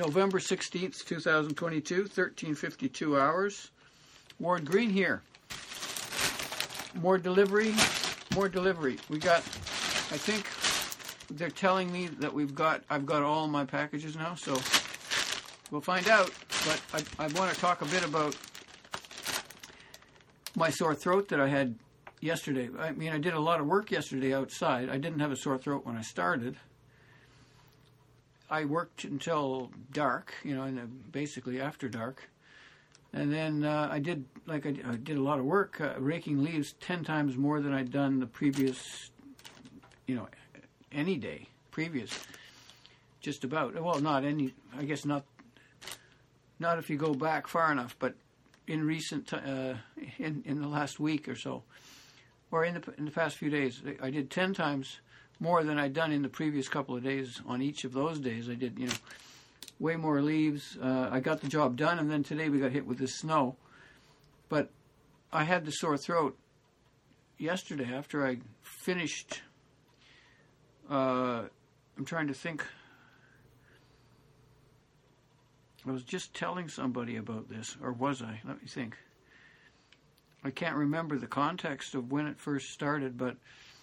November 16th, 2022, 13:52 hours. Ward Green here. More delivery. We got, I think they're telling me that I've got all my packages now, so we'll find out. But I want to talk a bit about my sore throat that I had yesterday. I mean, I did a lot of work yesterday outside. I didn't have a sore throat when I started. I worked until dark, basically after dark. And then I did a lot of work, raking leaves 10 times more than I'd done the previous, any day previous. Just about. Well, not any, I guess not if you go back far enough, but in recent, in the last week or so, or in the past few days, I did 10 times more than I'd done in the previous couple of days. On each of those days, I did, way more leaves. I got the job done, and then today we got hit with this snow. But I had the sore throat yesterday after I finished. I'm trying to think. I was just telling somebody about this, or was I? Let me think. I can't remember the context of when it first started, but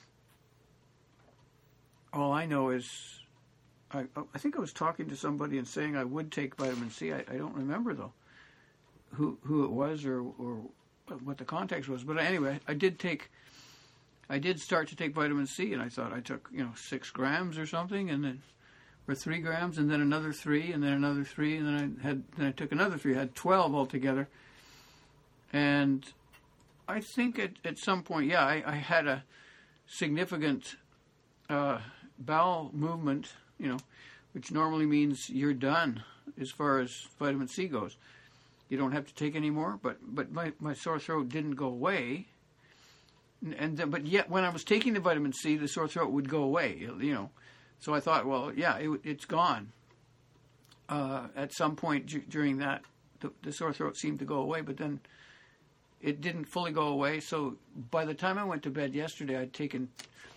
all I know is I think I was talking to somebody and saying I would take vitamin C. I don't remember, though, who it was or what the context was. But anyway, I did start to take vitamin C, and I thought I took 6 grams or something, and then or 3 grams, and then another 3, and then another 3, and then I took another 3. I had 12 altogether, and I think at some point, I had a significant bowel movement, which normally means you're done as far as vitamin C goes. You don't have to take any more, but my sore throat didn't go away. But yet when I was taking the vitamin C, the sore throat would go away, So I thought, well, it's gone. At some point during that, the sore throat seemed to go away, but then it didn't fully go away. So by the time I went to bed yesterday, I'd taken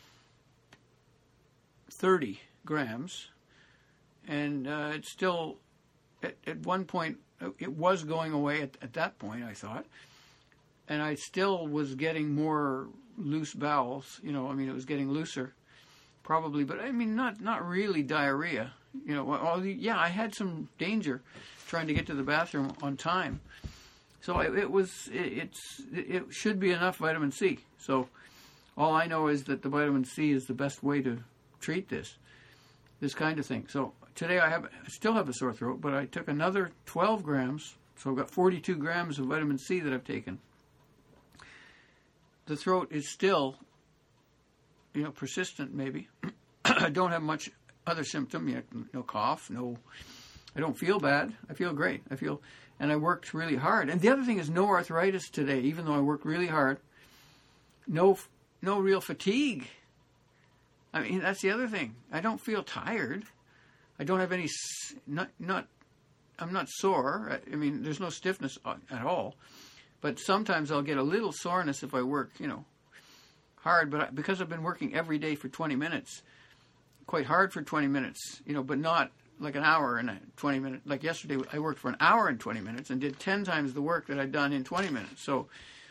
30 grams, and it's still, at one point, it was going away at that point, I thought, and I still was getting more loose bowels, it was getting looser, probably, but not really diarrhea, I had some danger trying to get to the bathroom on time, so it should be enough vitamin C, so all I know is that the vitamin C is the best way to treat this kind of thing. So today I still have a sore throat, but I took another 12 grams, so I've got 42 grams of vitamin C that I've taken. The throat is still, persistent maybe. I don't have much other symptom, no cough, I don't feel bad. I feel great. And I worked really hard. And the other thing is no arthritis today, even though I worked really hard. No real fatigue. That's the other thing. I don't feel tired. I don't have any, I'm not sore. There's no stiffness at all. But sometimes I'll get a little soreness if I work, hard. But because I've been working every day for 20 minutes, quite hard for 20 minutes, but not like an hour and 20 minutes. Like yesterday, I worked for an hour and 20 minutes and did 10 times the work that I'd done in 20 minutes. So,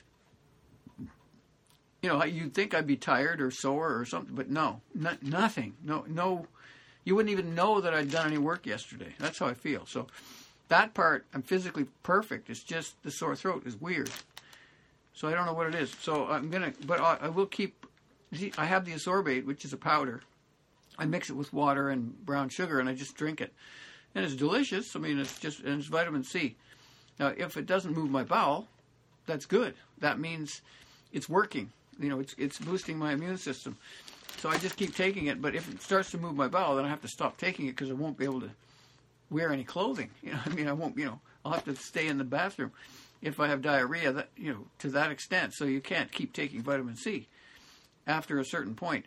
you'd think I'd be tired or sore or something, but no, nothing. No, you wouldn't even know that I'd done any work yesterday. That's how I feel. So that part, I'm physically perfect. It's just the sore throat is weird. So I don't know what it is. So I will keep, I have the Asorbate, which is a powder. I mix it with water and brown sugar, and I just drink it. And it's delicious. It's vitamin C. Now, if it doesn't move my bowel, that's good. That means it's working. It's boosting my immune system. So I just keep taking it. But if it starts to move my bowel, then I have to stop taking it because I won't be able to wear any clothing. I won't, I'll have to stay in the bathroom if I have diarrhea, to that extent. So you can't keep taking vitamin C after a certain point,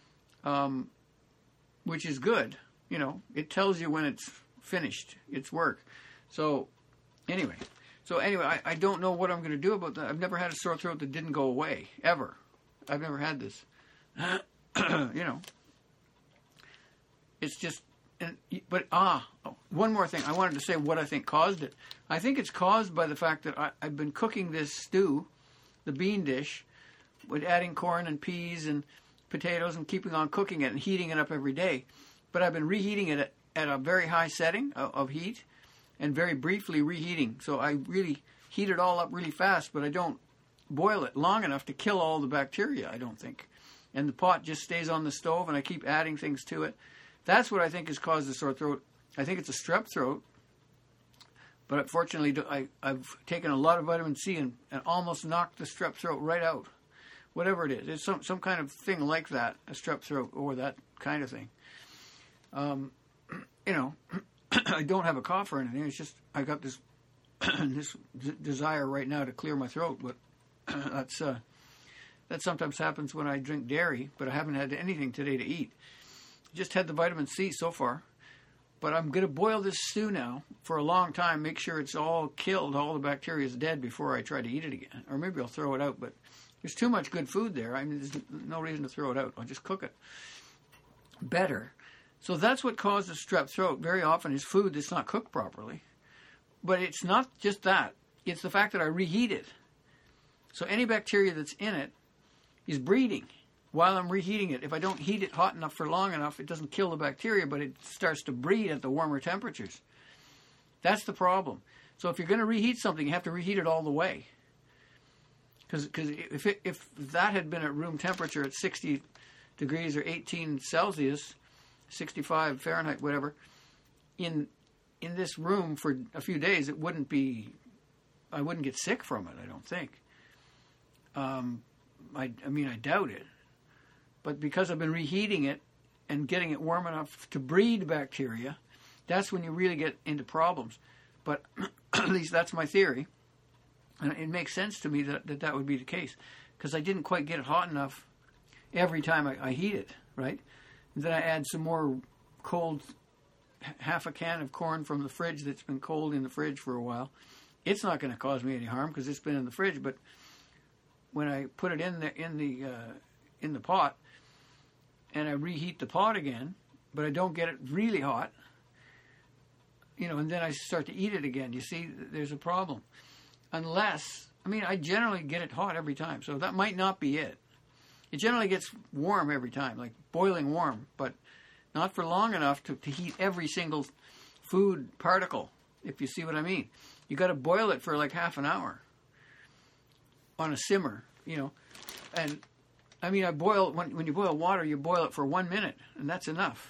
which is good. It tells you when it's finished, its work. So anyway, I don't know what I'm going to do about that. I've never had a sore throat that didn't go away, ever. I've never had this. It's just, one more thing. I wanted to say what I think caused it. I think it's caused by the fact that I've been cooking this stew, the bean dish, with adding corn and peas and potatoes and keeping on cooking it and heating it up every day. But I've been reheating it at a very high setting of heat and very briefly reheating. So I really heat it all up really fast, but I don't boil it long enough to kill all the bacteria, I don't think. And the pot just stays on the stove, and I keep adding things to it. That's what I think has caused the sore throat. I think it's a strep throat, but unfortunately I've taken a lot of vitamin C and almost knocked the strep throat right out. Whatever it is. It's some kind of thing like that, a strep throat or that kind of thing. I don't have a cough or anything. It's just I got this this desire right now to clear my throat, but that sometimes happens when I drink dairy, but I haven't had anything today to eat. Just had the vitamin C so far. But I'm going to boil this stew now for a long time, make sure it's all killed, all the bacteria is dead before I try to eat it again. Or maybe I'll throw it out, but there's too much good food there. I mean, there's no reason to throw it out. I'll just cook it better. So that's what causes strep throat very often is food that's not cooked properly. But it's not just that. It's the fact that I reheat it. So any bacteria that's in it is breeding while I'm reheating it. If I don't heat it hot enough for long enough, it doesn't kill the bacteria, but it starts to breed at the warmer temperatures. That's the problem. So if you're going to reheat something, you have to reheat it all the way. Because if that had been at room temperature at 60 degrees or 18 Celsius, 65 Fahrenheit, whatever, in this room for a few days, it wouldn't be, I wouldn't get sick from it, I don't think. I doubt it. But because I've been reheating it and getting it warm enough to breed bacteria, that's when you really get into problems. But at least that's my theory. And it makes sense to me that would be the case. Because I didn't quite get it hot enough every time I heat it, right? And then I add some more cold, half a can of corn from the fridge that's been cold in the fridge for a while. It's not going to cause me any harm because it's been in the fridge. But when I put it in the pot, and I reheat the pot again, but I don't get it really hot, and then I start to eat it again. You see, there's a problem. Unless, I generally get it hot every time, so that might not be it. It generally gets warm every time, like boiling warm, but not for long enough to heat every single food particle, if you see what I mean. You got to boil it for like half an hour on a simmer, and I boil, when you boil water, you boil it for 1 minute, and that's enough.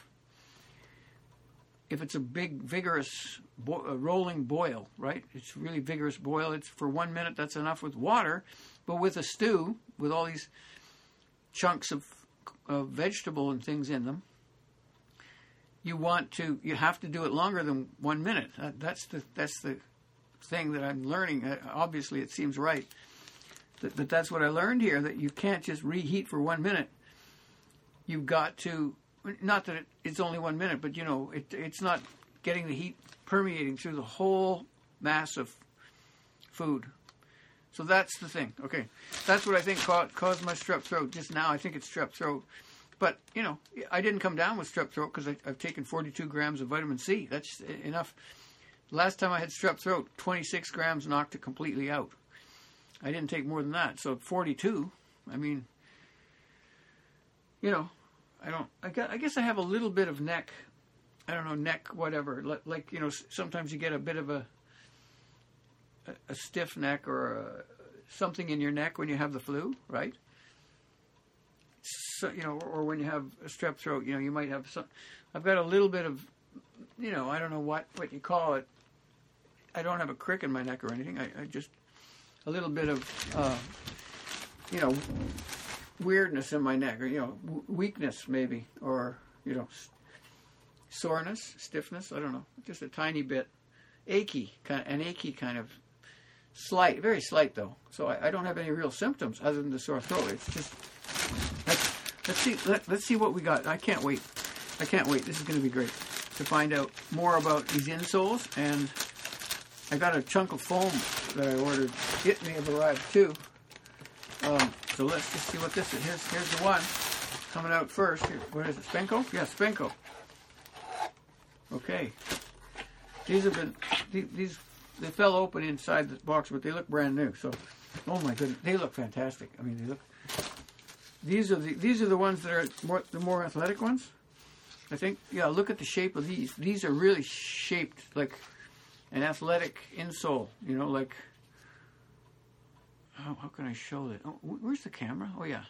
If it's a big, vigorous, rolling boil, right? It's a really vigorous boil. It's for 1 minute, that's enough with water. But with a stew, with all these chunks of vegetable and things in them, you have to do it longer than 1 minute. That's the thing that I'm learning. Obviously, it seems right. But that's what I learned here, that you can't just reheat for 1 minute. You've got to, not that it's only 1 minute, but it's not getting the heat permeating through the whole mass of food. So that's the thing. Okay, that's what I think caused my strep throat just now. I think it's strep throat. But, I didn't come down with strep throat because I've taken 42 grams of vitamin C. That's enough. Last time I had strep throat, 26 grams knocked it completely out. I didn't take more than that. So 42, I guess I have a little bit of neck, whatever. Like, sometimes you get a bit of a stiff neck or something in your neck when you have the flu, right? So, or when you have a strep throat, you might have some. I've got a little bit of, I don't know what you call it. I don't have a crick in my neck or anything. I just, a little bit of, weirdness in my neck, or, weakness maybe, or, soreness, stiffness, I don't know, just a tiny bit, achy kind of, slight, very slight though. So I don't have any real symptoms other than the sore throat. It's just, let's see what we got. I can't wait. This is going to be great to find out more about these insoles. And I got a chunk of foam that I ordered. It may have arrived too. So let's just see what this is. Here's the one coming out first. Here, what is it? Spenco? Yeah, Spenco. Okay. These have been they fell open inside the box, but they look brand new. So, oh my goodness, they look fantastic. I mean, they look. These are the ones that are the more athletic ones. I think. Yeah, look at the shape of these. These are really shaped like an athletic insole. You know, like. How can I show that? Oh, where's the camera? Oh yeah.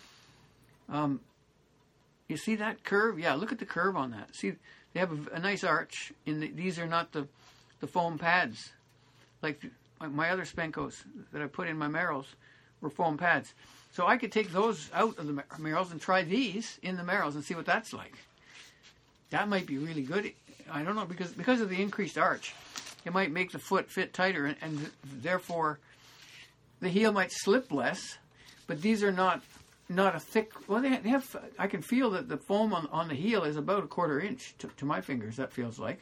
You see that curve? Yeah, look at the curve on that. See, they have a nice arch. These are not the foam pads. Like my other Spenkos that I put in my Merrills were foam pads. So I could take those out of the Merrills and try these in the Merrills and see what that's like. That might be really good. I don't know, because of the increased arch, it might make the foot fit tighter, and therefore the heel might slip less. But these are not a thick. Well, they have. I can feel that the foam on the heel is about a quarter inch to my fingers. That feels like.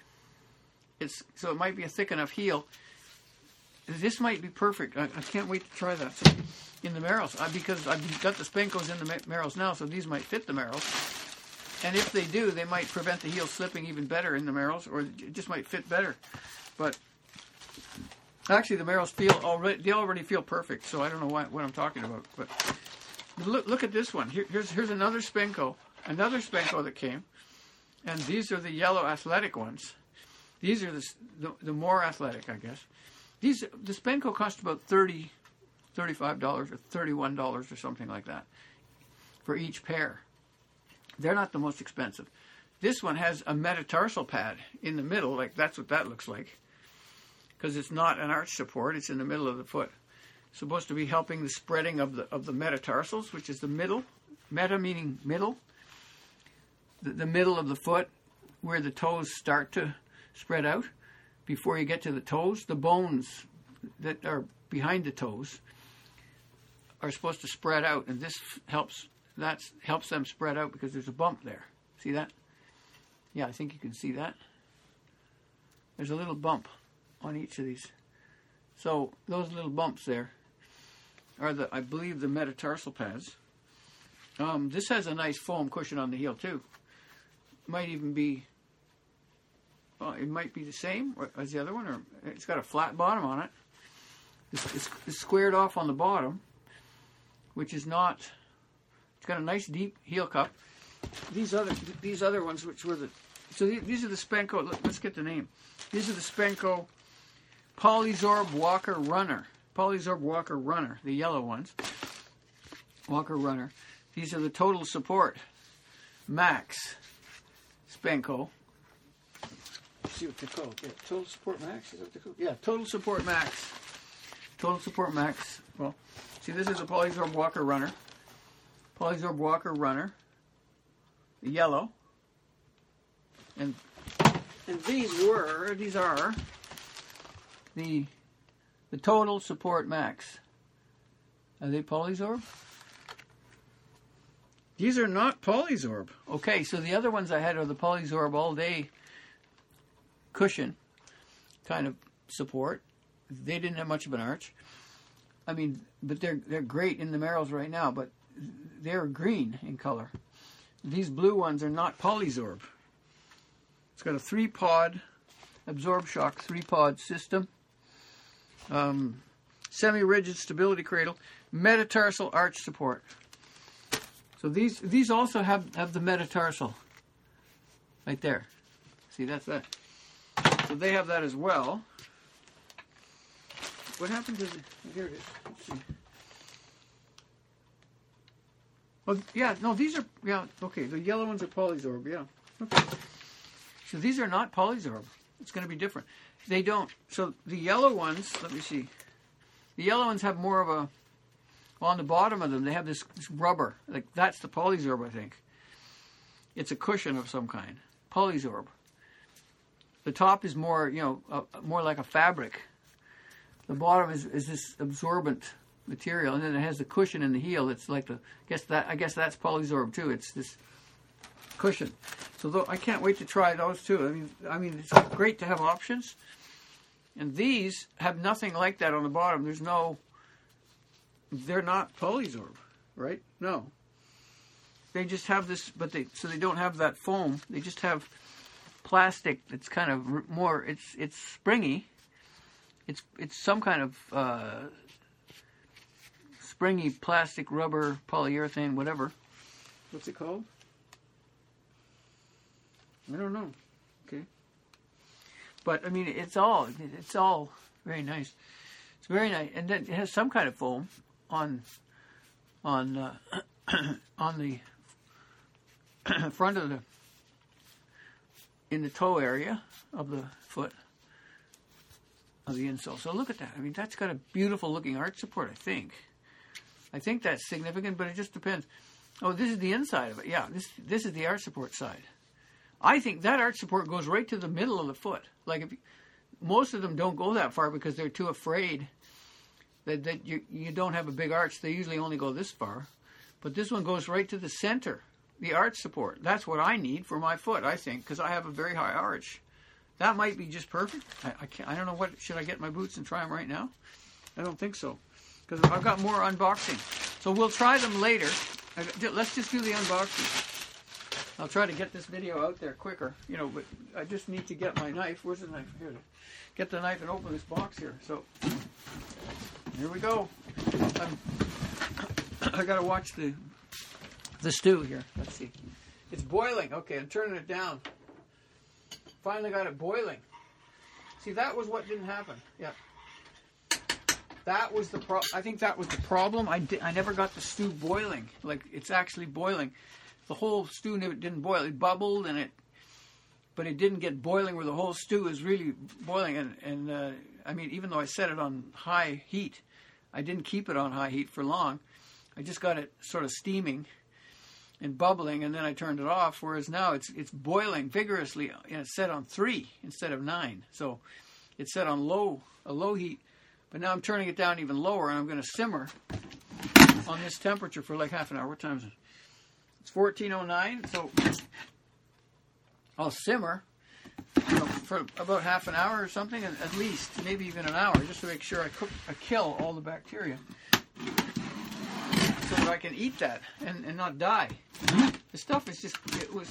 So it might be a thick enough heel. This might be perfect. I can't wait to try that in the Merrills, because I've got the Spenkos in the Merrills now, so these might fit the Merrills. And if they do, they might prevent the heel slipping even better in the Merrills, or it just might fit better. But actually, the Merrills they already feel perfect. So I don't know what I'm talking about. But look at this one. Here's another Spenko that came, and these are the yellow athletic ones. These are the more athletic, I guess. The Spenko cost about $35 or $31 or something like that for each pair. They're not the most expensive. This one has a metatarsal pad in the middle, like that's what that looks like, because it's not an arch support; it's in the middle of the foot. It's supposed to be helping the spreading of the metatarsals, which is the middle. Meta meaning middle. The middle of the foot, where the toes start to spread out. Before you get to the toes, the bones that are behind the toes are supposed to spread out, and this helps them spread out because there's a bump there. See that? Yeah, I think you can see that. There's a little bump on each of these. So those little bumps there are I believe the metatarsal pads. This has a nice foam cushion on the heel too. Might even be. It might be the same as the other one, or it's got a flat bottom on it. It's squared off on the bottom, which is not. It's got a nice deep heel cup. These other ones, which were these are the Spenko. Let's get the name. These are the Spenko Polysorb Walker Runner. Polysorb Walker Runner, the yellow ones. Walker Runner. These are the Total Support Max Spenko. See what they're called. Yeah, Total Support Max? Is that what they're called? Yeah, Total Support Max. Total Support Max. Well, see, this is a Polysorb Walker Runner. Polysorb Walker Runner. The yellow. And these are the Total Support Max. Are they Polysorb? These are not Polysorb. Okay, so the other ones I had are the Polysorb All Day cushion kind of support. They didn't have much of an arch. I mean, but they're great in the Merrills right now, but they're green in color. These blue ones are not Polysorb. It's got a 3-pod Absorb Shock 3-pod system. Semi-rigid stability cradle. Metatarsal arch support. So these also have the metatarsal right there. See, that's that. So they have that as well. What happened to here it is. Let's see. Well, yeah, no, these are, yeah, okay, the yellow ones are Polysorb, yeah. Okay. So these are not Polysorb. It's going to be different. They don't, so the yellow ones, let me see. The yellow ones have more of a, on the bottom of them, they have this rubber. Like, that's the Polysorb, I think. It's a cushion of some kind. Polysorb. The top is more, more like a fabric. The bottom is this absorbent material, and then it has the cushion in the heel. It's like I guess that's Polysorb too. It's this cushion. So I can't wait to try those too. I mean, it's great to have options. And these have nothing like that on the bottom. They're not Polysorb, right? No. They just have this, so they don't have that foam. They just have plastic that's kind of more. It's springy. It's some kind of springy plastic, rubber, polyurethane, whatever. What's it called? I don't know. Okay. But I mean, it's all very nice. It's very nice, and then it has some kind of foam on the front of in the toe area of the foot of the insole. So look at that. I mean, that's got a beautiful looking arch support. I think that's significant, but it just depends. Oh, this is the inside of it. Yeah, this is the arch support side. I think that arch support goes right to the middle of the foot. Like most of them don't go that far because they're too afraid that you don't have a big arch. They usually only go this far. But this one goes right to the center, the arch support. That's what I need for my foot, I think, because I have a very high arch. That might be just perfect. I don't know what. Should I get my boots and try them right now? I don't think so, because I've got more unboxing. So we'll try them later. Let's just do the unboxing. I'll try to get this video out there quicker, but I just need to get my knife. Where's the knife? Here. Get the knife and open this box here. So, here we go. I got to watch the stew here. Let's see. It's boiling. Okay, I'm turning it down. Finally got it boiling. See, that was what didn't happen. Yeah. That was the I think that was the problem. I never got the stew boiling. Like, it's actually boiling. The whole stew didn't boil. It bubbled, but it didn't get boiling where the whole stew is really boiling. And I mean, even though I set it on high heat, I didn't keep it on high heat for long. I just got it sort of steaming and bubbling, and then I turned it off. Whereas now it's boiling vigorously, and it's set on 3 instead of 9. So it's set on a low heat. But now I'm turning it down even lower, and I'm going to simmer on this temperature for like half an hour. What time is it? It's 14:09, so I'll simmer for about half an hour or something, at least, maybe even an hour, just to make sure I kill all the bacteria, so that I can eat that and not die. The stuff is just,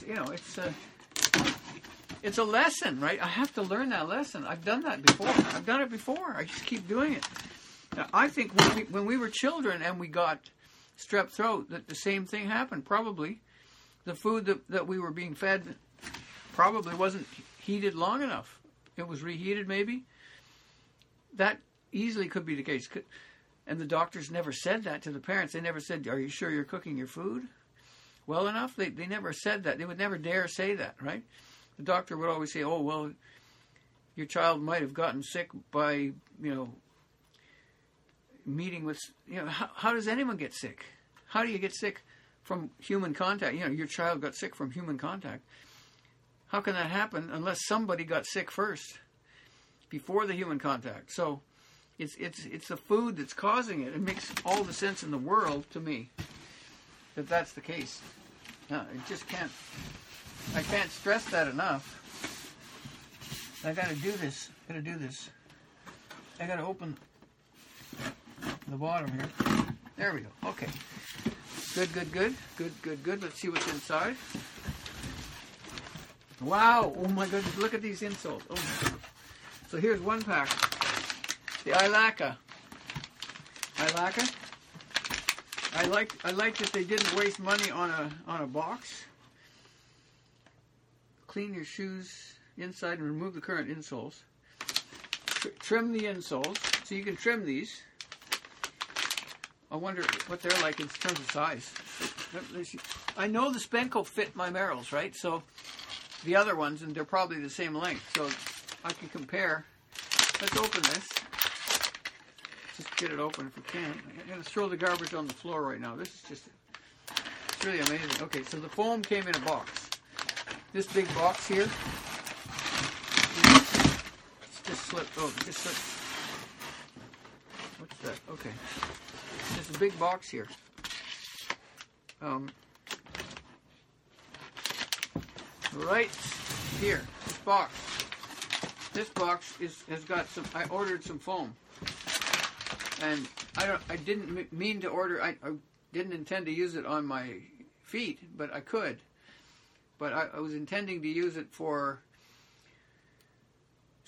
it's a lesson, right? I have to learn that lesson. I've done that before. I've done it before. I just keep doing it. Now, I think when we were children and we got strep throat, that the same thing happened. Probably the food that we were being fed probably wasn't heated long enough. It was reheated, maybe. That easily could be the case. And the doctors never said that to the parents. They never said, "Are you sure you're cooking your food well enough?" They never said that. They would never dare say that, right? The doctor would always say, "Oh, well, your child might have gotten sick by, meeting with, how does anyone get sick? How do you get sick from human contact? Your child got sick from human contact. How can that happen unless somebody got sick first, before the human contact?" So it's the food that's causing it. It makes all the sense in the world to me that that's the case. I can't stress that enough. I got to do this. I got to open the bottom here. There we go. Okay. Good. Let's see what's inside. Wow. Oh my goodness. Look at these insoles. Oh my goodness. So here's one pack. The Ilaka. I like that they didn't waste money on a box. Clean your shoes inside and remove the current insoles. Trim the insoles. So you can trim these. I wonder what they're like in terms of size. I know the Spenco fit my Merrells, right? So the other ones, and they're probably the same length. So I can compare. Let's open this. Just get it open if we can. I'm going to throw the garbage on the floor right now. This is it's really amazing. Okay, so the foam came in a box. This big box here. Just slipped. Oh, just slipped. What's that? Okay. There's a big box here. Right here. This box has got some. I ordered some foam, and I didn't mean to order. I didn't intend to use it on my feet, but I could. But I was intending to use it for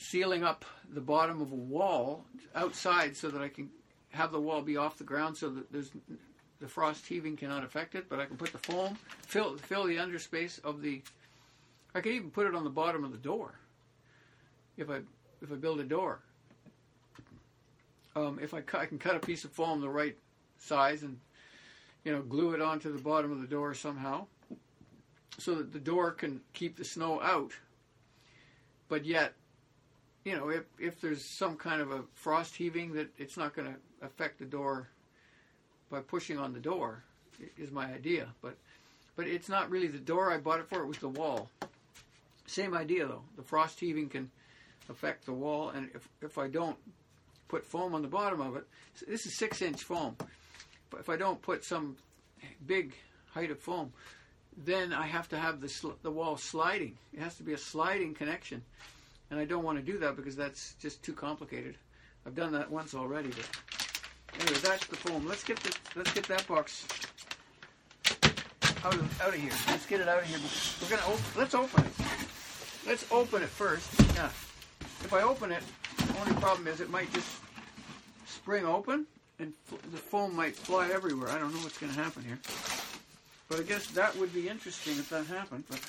sealing up the bottom of a wall outside so that I can have the wall be off the ground so that the frost heaving cannot affect it. But I can put the foam, fill the underspace of the. I can even put it on the bottom of the door if I build a door. If I can cut a piece of foam the right size and glue it onto the bottom of the door somehow, so that the door can keep the snow out. But yet, if there's some kind of a frost heaving, that it's not going to affect the door by pushing on the door, is my idea. But it's not really the door I bought it for, it was the wall. Same idea though. The frost heaving can affect the wall, and if I don't put foam on the bottom of it, this is 6-inch foam. But if I don't put some big height of foam, then I have to have the wall sliding. It has to be a sliding connection, and I don't want to do that because that's just too complicated. I've done that once already. But anyway, that's the foam. Let's get that box out of here. Let's get it out of here. We're gonna let's open it. Let's open it first. Yeah. If I open it, the only problem is it might just spring open and the foam might fly everywhere. I don't know what's going to happen here. But I guess that would be interesting if that happened. But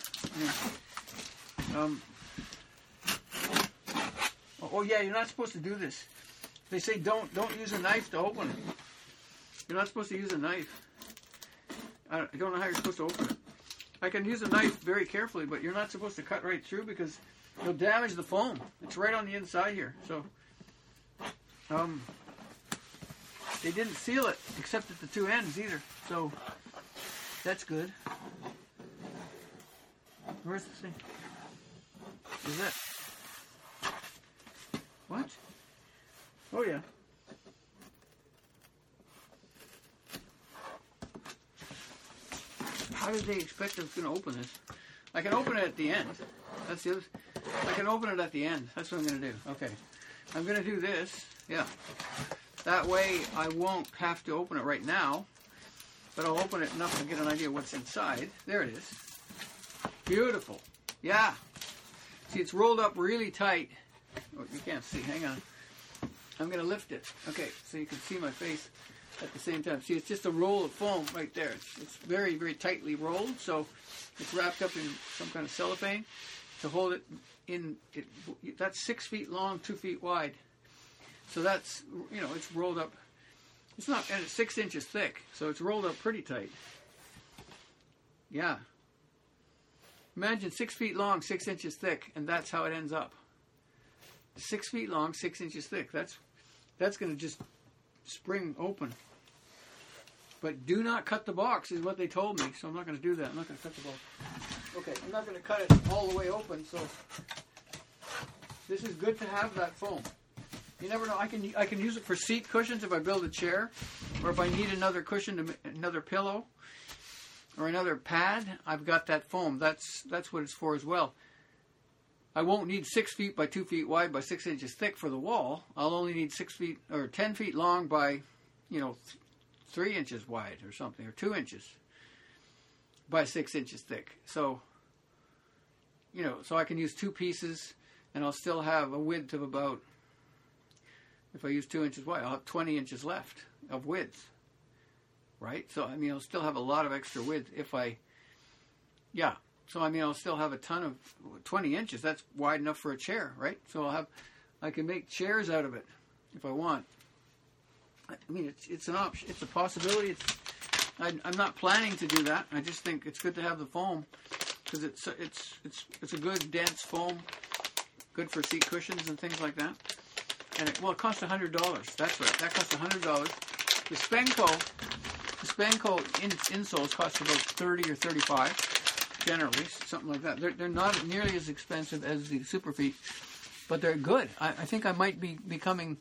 oh yeah, you're not supposed to do this. They say don't use a knife to open it. You're not supposed to use a knife. I don't know how you're supposed to open it. I can use a knife very carefully, but you're not supposed to cut right through because you'll damage the foam. It's right on the inside here. So they didn't seal it except at the two ends either. So that's good. Where's the thing? Is that? What? Oh yeah. How did they expect I was going to open this? I can open it at the end. That's the other. I can open it at the end. That's what I'm going to do. Okay. I'm going to do this. Yeah. That way I won't have to open it right now. But I'll open it enough to get an idea what's inside. There it is. Beautiful. Yeah. See, it's rolled up really tight. Oh, you can't see. Hang on. I'm going to lift it. Okay, so you can see my face at the same time. See, it's just a roll of foam right there. It's very, very tightly rolled, so it's wrapped up in some kind of cellophane to hold it in. That's 6 feet long, 2 feet wide. So that's, it's rolled up. It's not, and it's 6 inches thick, so it's rolled up pretty tight. Yeah. Imagine 6 feet long, 6 inches thick, and that's how it ends up. 6 feet long, 6 inches thick. That's going to just spring open. But do not cut the box, is what they told me. So I'm not going to do that. I'm not going to cut the box. Okay, I'm not going to cut it all the way open. So this is good to have that foam. You never know. I can use it for seat cushions if I build a chair, or if I need another cushion, another pillow, or another pad. I've got that foam. That's what it's for as well. I won't need 6 feet by 2 feet wide by 6 inches thick for the wall. I'll only need 6 feet or 10 feet long by, 3 inches wide or something, or 2 inches by 6 inches thick. So, so I can use two pieces, and I'll still have a width of about, if I use 2 inches wide, I'll have 20 inches left of width, right? So, I'll still have a lot of extra width if So, I'll still have a ton of 20 inches. That's wide enough for a chair, right? So, I can make chairs out of it if I want. It's an option. It's a possibility. I'm not planning to do that. I just think it's good to have the foam because it's a good dense foam, good for seat cushions and things like that. And it costs $100. That's right. That costs $100. The Spanco insoles cost about $30 or $35. Generally, something like that. They're not nearly as expensive as the Superfeet, but they're good. I think I might be becoming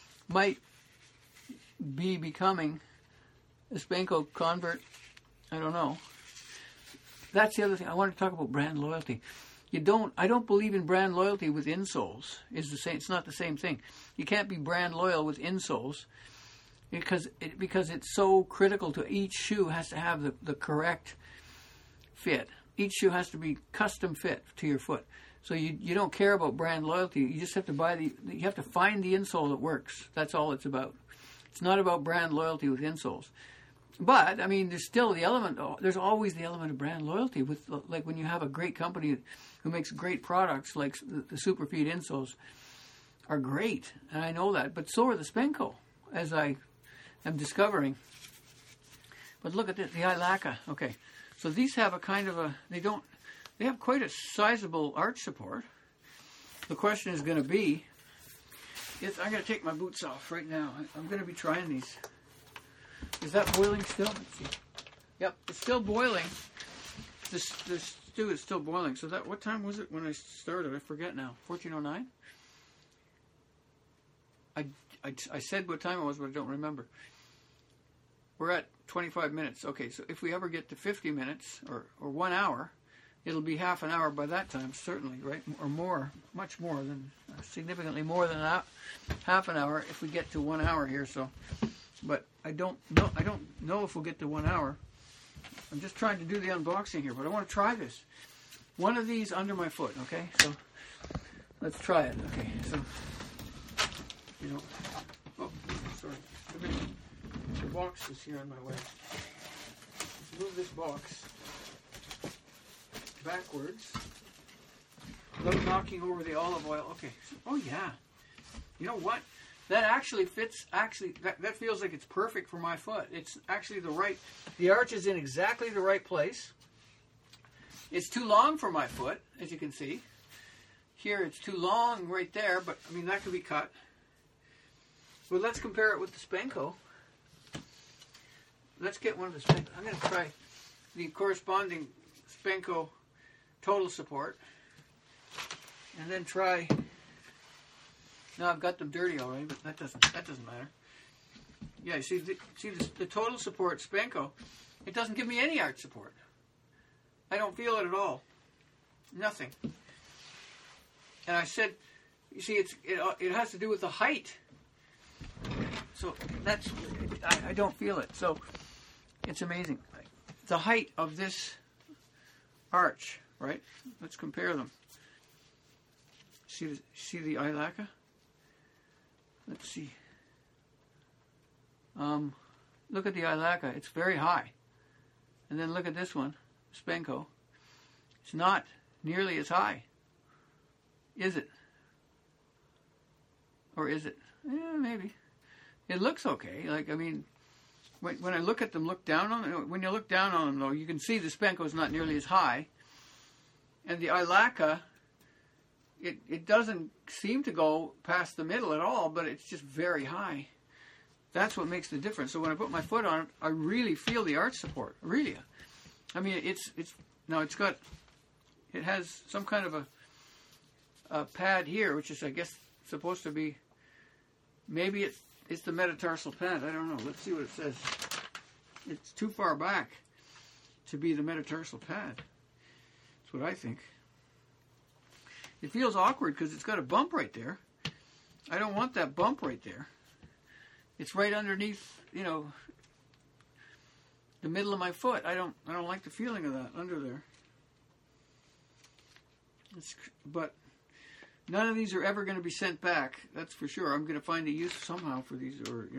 a Spanco convert. I don't know. That's the other thing. I want to talk about brand loyalty. I don't believe in brand loyalty with insoles. It's not the same thing. You can't be brand loyal with insoles because it's so critical to each shoe has to have the correct fit. Each shoe has to be custom fit to your foot. So you don't care about brand loyalty. You just have to you have to find the insole that works. That's all it's about. It's not about brand loyalty with insoles. But, I mean, there's still the element, there's always the element of brand loyalty with, like, when you have a great company who makes great products, like the Superfeed insoles are great, and I know that, but so are the Spenco, as I am discovering. But look at this, the Ilaka. Okay, so these have a kind of they have quite a sizable arch support. The question is going to be, I'm going to take my boots off right now. I'm going to be trying these. Is that boiling still? Let's see. Yep, it's still boiling. The stew is still boiling. So what time was it when I started? I forget now. 14:09? I said what time it was, but I don't remember. We're at 25 minutes. Okay, so if we ever get to 50 minutes or 1 hour, it'll be half an hour by that time, certainly, right? Or more, much more than, significantly more than half an hour if we get to 1 hour here. So, but I don't know if we'll get to 1 hour. I'm just trying to do the unboxing here, but I want to try this. One of these under my foot, okay? So let's try it. Okay, so oh, sorry. The box is here in my way. Let's move this box backwards without knocking over the olive oil. Okay. Oh yeah. You know what? That actually fits. Actually, that feels like it's perfect for my foot. It's actually the arch is in exactly the right place. It's too long for my foot, as you can see. Here it's too long right there, but I mean that could be cut. Well, let's compare it with the Spenco. Let's get one of the Spenco. I'm going to try the corresponding Spenco total support, and then try. Now I've got them dirty already, but that doesn't matter. Yeah, see the total support Spenco. It doesn't give me any arch support. I don't feel it at all. Nothing. And I said, you see, it has to do with the height. So I don't feel it. So it's amazing. The height of this arch, right? Let's compare them. See the Ilaka? Let's see. Look at the Ilaka. It's very high. And then look at this one, Spenco. It's not nearly as high. Is it? Or is it? Yeah, maybe. It looks okay. Like, I mean, when I look at them, look down on them, when you look down on them, though, you can see the Spenco is not nearly as high. And the Ilaka, it doesn't seem to go past the middle at all, but it's just very high. That's what makes the difference. So when I put my foot on it, I really feel the arch support. Really. I mean, it has some kind of a pad here, which is, I guess, supposed to be, maybe it's the metatarsal pad. I don't know. Let's see what it says. It's too far back to be the metatarsal pad. That's what I think. It feels awkward because it's got a bump right there. I don't want that bump right there. It's right underneath, the middle of my foot. I don't like the feeling of that under there. But none of these are ever going to be sent back. That's for sure. I'm going to find a use somehow for these,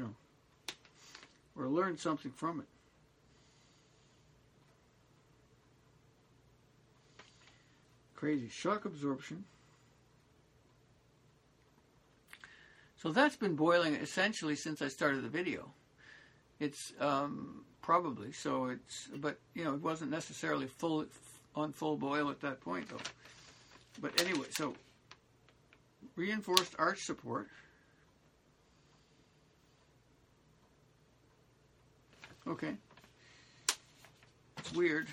or learn something from it. Crazy. Shock absorption. So that's been boiling essentially since I started the video. It's probably, but it wasn't necessarily on full boil at that point though. But anyway, so reinforced arch support. Okay. It's weird.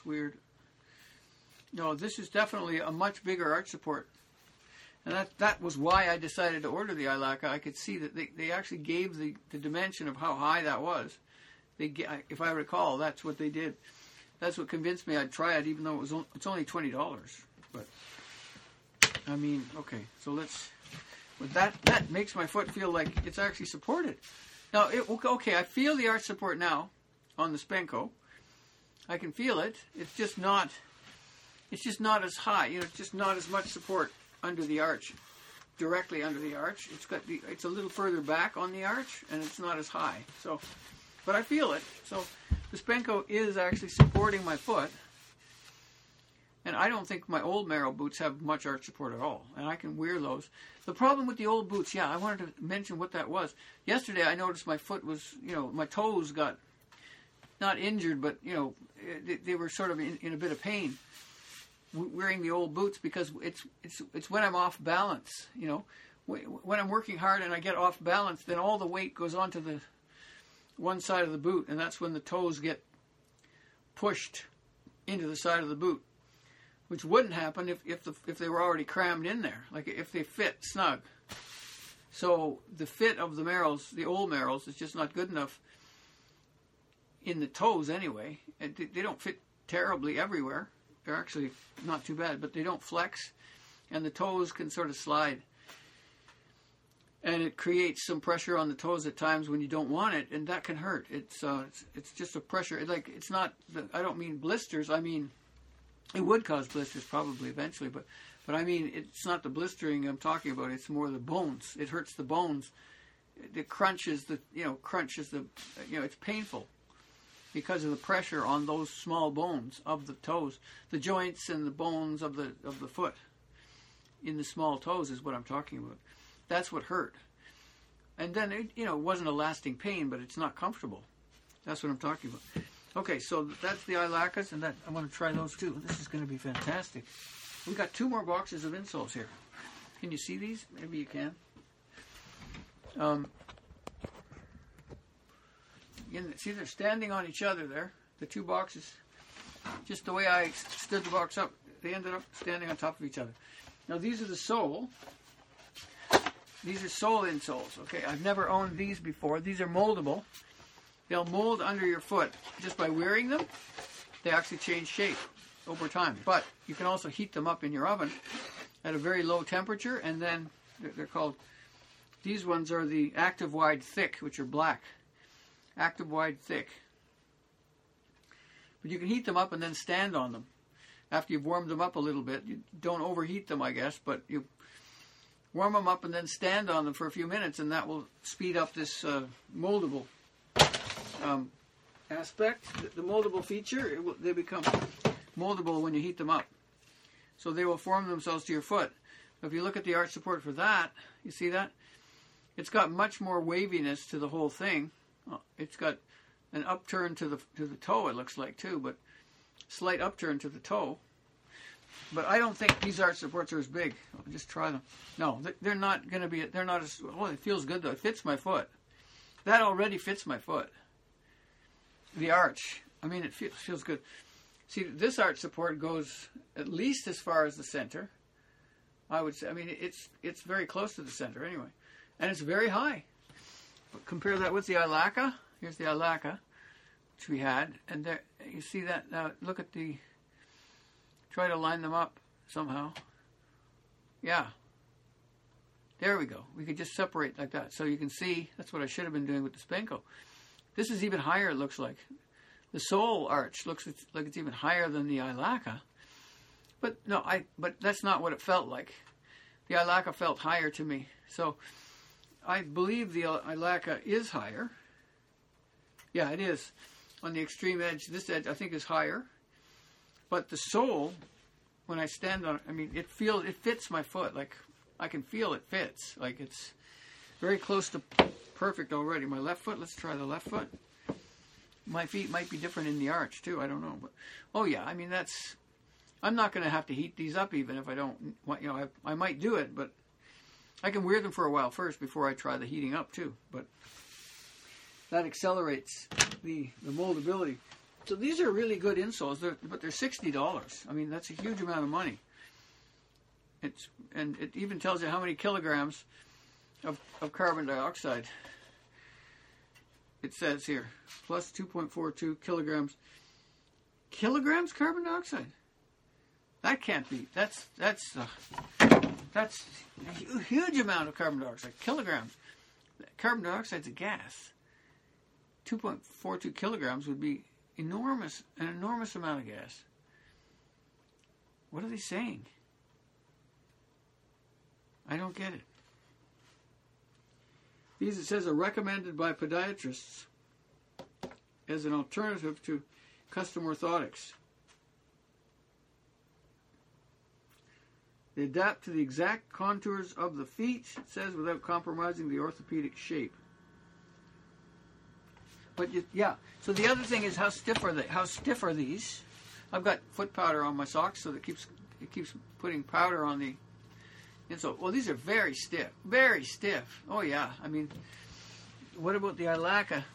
No, this is definitely a much bigger arch support. And that was why I decided to order the Ilaka. I could see that they actually gave the dimension of how high that was. If I recall, that's what they did. That's what convinced me I'd try it, even though it's only $20. But I mean, okay. So that makes my foot feel like it's actually supported. Now, I feel the arch support now on the Spenco. I can feel it. It's just not. it's just not as high. You know, it's just not as much support under the arch, directly under the arch. It's a little further back on the arch, and it's not as high. So, but I feel it. So the Spenco is actually supporting my foot. And I don't think my old Merrell boots have much arch support at all, and I can wear those. The problem with the old boots, I wanted to mention what that was. Yesterday I noticed my foot was, my toes got not injured, but, they were sort of in a bit of pain wearing the old boots, because it's when I'm off balance, When I'm working hard and I get off balance, then all the weight goes onto the one side of the boot, and that's when the toes get pushed into the side of the boot, which wouldn't happen if they were already crammed in there, like if they fit snug. So the fit of the Merrells, the old Merrells, is just not good enough in the toes anyway. They don't fit terribly everywhere. They're actually not too bad, but they don't flex, and the toes can sort of slide. And it creates some pressure on the toes at times when you don't want it, and that can hurt. It's just a pressure. It's not. I don't mean blisters. I mean, it would cause blisters probably eventually, but I mean, it's not the blistering I'm talking about. It's more the bones. It hurts the bones. It crunches it's painful because of the pressure on those small bones of the toes, the joints and the bones of the foot in the small toes is what I'm talking about. That's what hurt. And then it wasn't a lasting pain, but it's not comfortable. That's what I'm talking about. Okay, so that's the Ilacas, and I want to try those too. This is going to be fantastic. We've got 2 more boxes of insoles here. Can you see these? Maybe you can. See, they're standing on each other there, the 2 boxes. Just the way I stood the box up, they ended up standing on top of each other. Now, these are the sole. These are sole insoles. Okay, I've never owned these before. These are moldable. They'll mold under your foot just by wearing them. They actually change shape over time. But you can also heat them up in your oven at a very low temperature, and then they're called, these ones are the Active Wide Thick, which are black. Active Wide Thick. But you can heat them up and then stand on them. After you've warmed them up a little bit, you don't overheat them, I guess, but you warm them up and then stand on them for a few minutes, and that will speed up this moldable aspect. The moldable feature, they become moldable when you heat them up. So they will form themselves to your foot. If you look at the arch support for that, you see that? It's got much more waviness to the whole thing. It's got an upturn to the toe, it looks like, too, but slight upturn to the toe. But I don't think these arch supports are as big. I'll just try them. No, they're not going to be, they're not as, it feels good though. It fits my foot. That already fits my foot. The arch. I mean, it feels good. See, this arch support goes at least as far as the center, I would say. I mean, it's very close to the center anyway. And it's very high. But compare that with the Ilaca. Here's the Ilaca, which we had. And there, you see that? Now, look at the, try to line them up somehow. Yeah. There we go. We could just separate like that. So you can see, that's what I should have been doing with the Spenco. This is even higher, it looks like. The sole arch looks like it's even higher than the Ilaca. But no, but that's not what it felt like. The Ilaca felt higher to me. So I believe the Ilaca is higher. Yeah, it is. On the extreme edge, this edge I think is higher. But the sole, when I stand on it, I mean, it fits my foot. Like, I can feel it fits. Like, it's very close to perfect already. My left foot, let's try the left foot. My feet might be different in the arch, too. I don't know. But, oh, yeah, I mean, I'm not going to have to heat these up even if I don't, I might do it, but I can wear them for a while first before I try the heating up, too. But that accelerates the moldability. So these are really good insoles, but they're $60. I mean, that's a huge amount of money. And it even tells you how many kilograms of carbon dioxide. It says here, plus 2.42 kilograms. Kilograms carbon dioxide? That can't be. That's a huge amount of carbon dioxide. Kilograms. Carbon dioxide's a gas. 2.42 kilograms would be an enormous amount of gas. What are they saying? I don't get it. These, it says, are recommended by podiatrists as an alternative to custom orthotics. They adapt to the exact contours of the feet, it says, without compromising the orthopedic shape. But yeah, so the other thing is how stiff are they? How stiff are these? I've got foot powder on my socks, so it keeps putting powder on the insole. Well, these are very stiff, very stiff. Oh yeah, I mean, what about the Ilaka?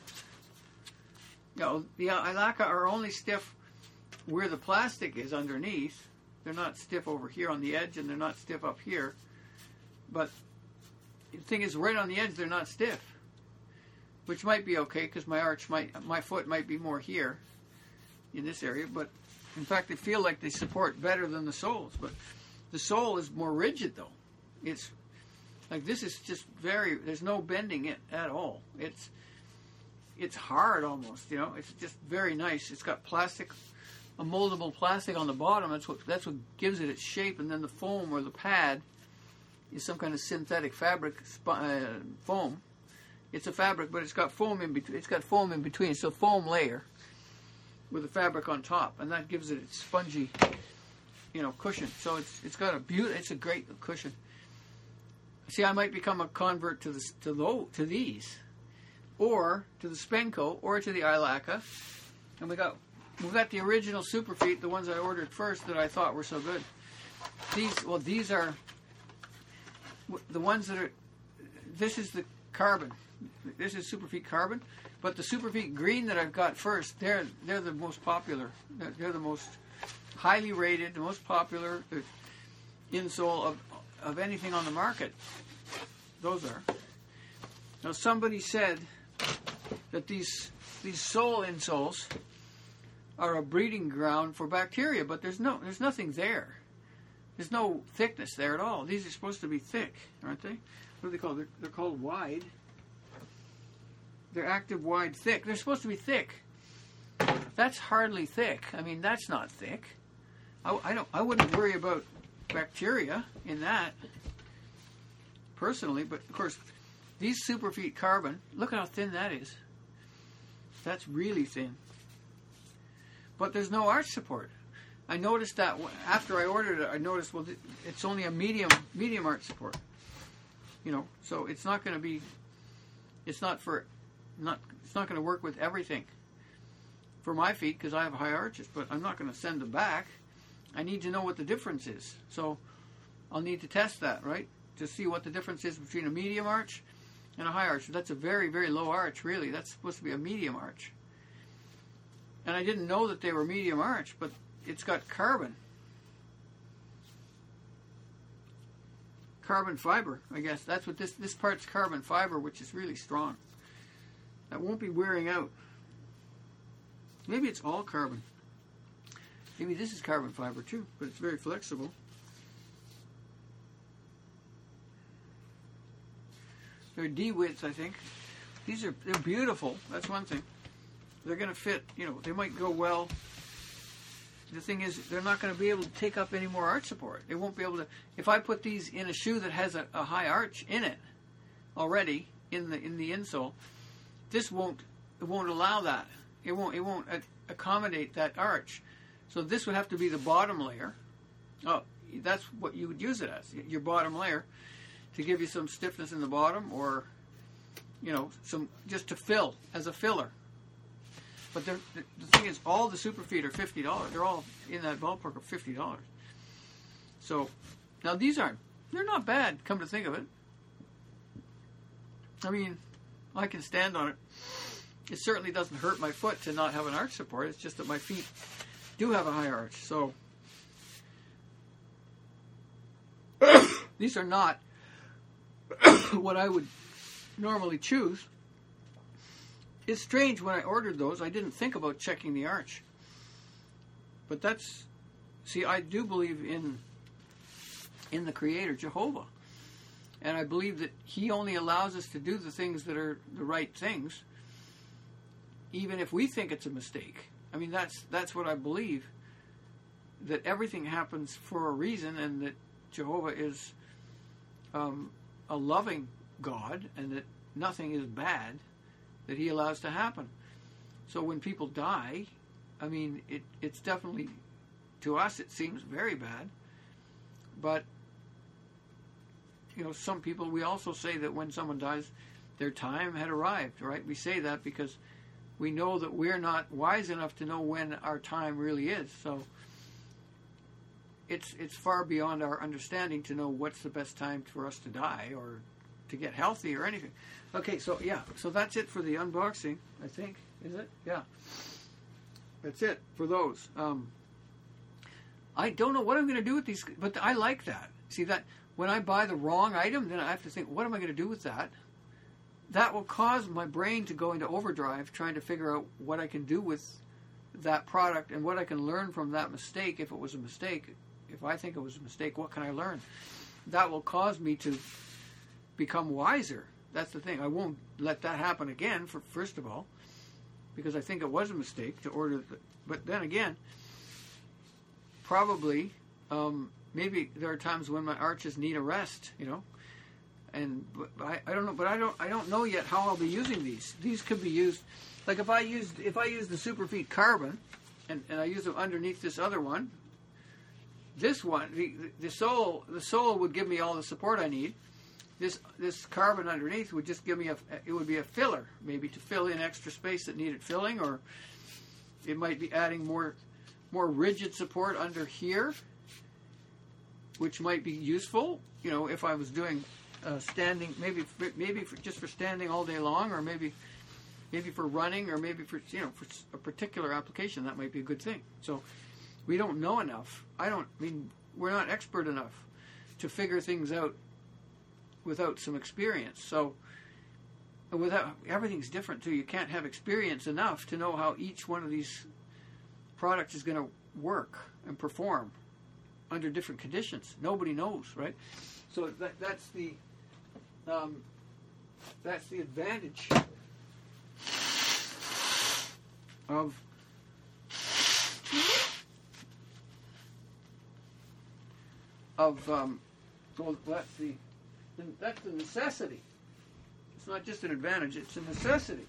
No, the Ilaka are only stiff where the plastic is underneath. They're not stiff over here on the edge, and they're not stiff up here. But the thing is, right on the edge, they're not stiff, which might be okay because my foot might be more here in this area. But in fact, they feel like they support better than the soles. But the sole is more rigid, though. It's like this is just there's no bending it at all. It's hard almost, you know. It's just very nice. It's got plastic, a moldable plastic on the bottom. That's what gives it its shape, and then the foam or the pad is some kind of synthetic fabric foam. It's a fabric, but it's got foam in between. It's got foam in between. It's a foam layer with a fabric on top, and that gives it its spongy, you know, cushion. So it's got it's a great cushion. See, I might become a convert to these, or to the Spenco, or to the Ilaka, and we've got the original Superfeet, the ones I ordered first that I thought were so good. These are the ones that are. This is the carbon. This is Superfeet carbon, but the Superfeet green that I've got first, they're the most popular. They're the most highly rated, the most popular insole of anything on the market. Those are. Now somebody said that these sole insoles are a breeding ground for bacteria, but there's nothing there. There's no thickness there at all. These are supposed to be thick, aren't they? What are they called? They're called wide. They're active, wide, thick. They're supposed to be thick. That's hardly thick. I mean, that's not thick. I wouldn't worry about bacteria in that personally, but of course, these Superfeet carbon. Look how thin that is. That's really thin. But there's no arch support. I noticed that after I ordered it. I noticed, well, it's only a medium arch support. You know, so it's not going to be. It's not going to work with everything for my feet because I have high arches. But I'm not going to send them back. I need to know what the difference is. So I'll need to test that, right, to see what the difference is between a medium arch and a high arch. That's a very, very low arch, really. That's supposed to be a medium arch. And I didn't know that they were medium arch, but it's got carbon fiber, I guess. That's what this part's carbon fiber, which is really strong. That won't be wearing out. Maybe it's all carbon. Maybe this is carbon fiber too, but it's very flexible. They're D-widths, I think. They're beautiful. That's one thing. They're going to fit, you know, they might go well. The thing is, they're not going to be able to take up any more arch support. They won't be able to. If I put these in a shoe that has a high arch in it already in the insole, it won't allow that. It won't accommodate that arch. So this would have to be the bottom layer. Oh, that's what you would use it as, your bottom layer, to give you some stiffness in the bottom, or, you know, some just to fill as a filler. But the thing is, all the Superfeet are $50. They're all in that ballpark of $50. So now they're not bad. Come to think of it, I mean, I can stand on it. It certainly doesn't hurt my foot to not have an arch support. It's just that my feet do have a high arch. So these are not what I would normally choose. It's strange, when I ordered those, I didn't think about checking the arch. But I do believe in the Creator, Jehovah. And I believe that He only allows us to do the things that are the right things, even if we think it's a mistake. I mean, that's what I believe. that everything happens for a reason, and that Jehovah is a loving God, and that nothing is bad that he allows to happen. So when people die, I mean, it's definitely, to us, it seems very bad. But, some people, we also say that when someone dies, their time had arrived, right? We say that because we know that we're not wise enough to know when our time really is. So it's far beyond our understanding to know what's the best time for us to die or to get healthy or anything. Okay, so that's it for the unboxing, I think. Is it? Yeah. That's it for those. I don't know what I'm going to do with these, but I like that. See, that when I buy the wrong item, then I have to think, what am I going to do with that? That will cause my brain to go into overdrive trying to figure out what I can do with that product and what I can learn from that mistake if it was a mistake. If I think it was a mistake, what can I learn? That will cause me to become wiser. That's the thing. I won't let that happen again, first of all, because I think it was a mistake to order. But then again, probably, maybe there are times when my arches need a rest, And I don't know, but I don't know yet how I'll be using these. These could be used, like if I use the Superfeet Carbon, and I use them underneath this other one. This one, the sole would give me all the support I need. This carbon underneath would just give me it would be a filler, maybe to fill in extra space that needed filling, or it might be adding more rigid support under here, which might be useful, if I was doing standing, maybe just for standing all day long, or maybe for running, or maybe for for a particular application, that might be a good thing. So we don't know enough. We're not expert enough to figure things out without some experience. So everything's different too. You can't have experience enough to know how each one of these products is going to work and perform under different conditions. Nobody knows, right? So that's the advantage of so that's the necessity. It's not just an advantage; it's a necessity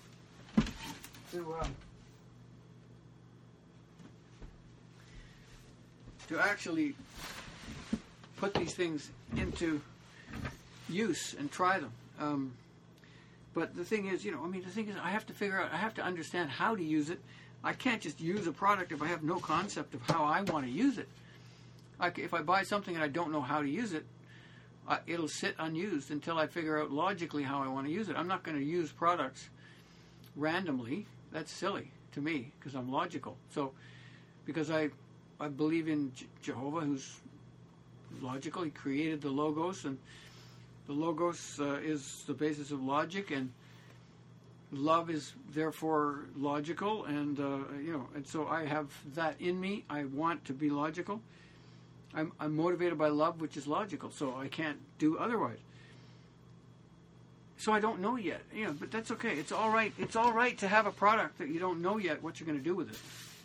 to actually put these things into use and try them. But the thing is, I have to figure out, I have to understand how to use it. I can't just use a product if I have no concept of how I want to use it. If I buy something and I don't know how to use it, it'll sit unused until I figure out logically how I want to use it. I'm not going to use products randomly. That's silly to me because I'm logical. So, because I believe in Jehovah, who's logical. He created the Logos, and the Logos is the basis of logic, and love is therefore logical, and and so I have that in me. I want to be logical. I'm motivated by love, which is logical, so I can't do otherwise. So I don't know yet, but that's okay. It's all right. It's all right to have a product that you don't know yet what you're going to do with it.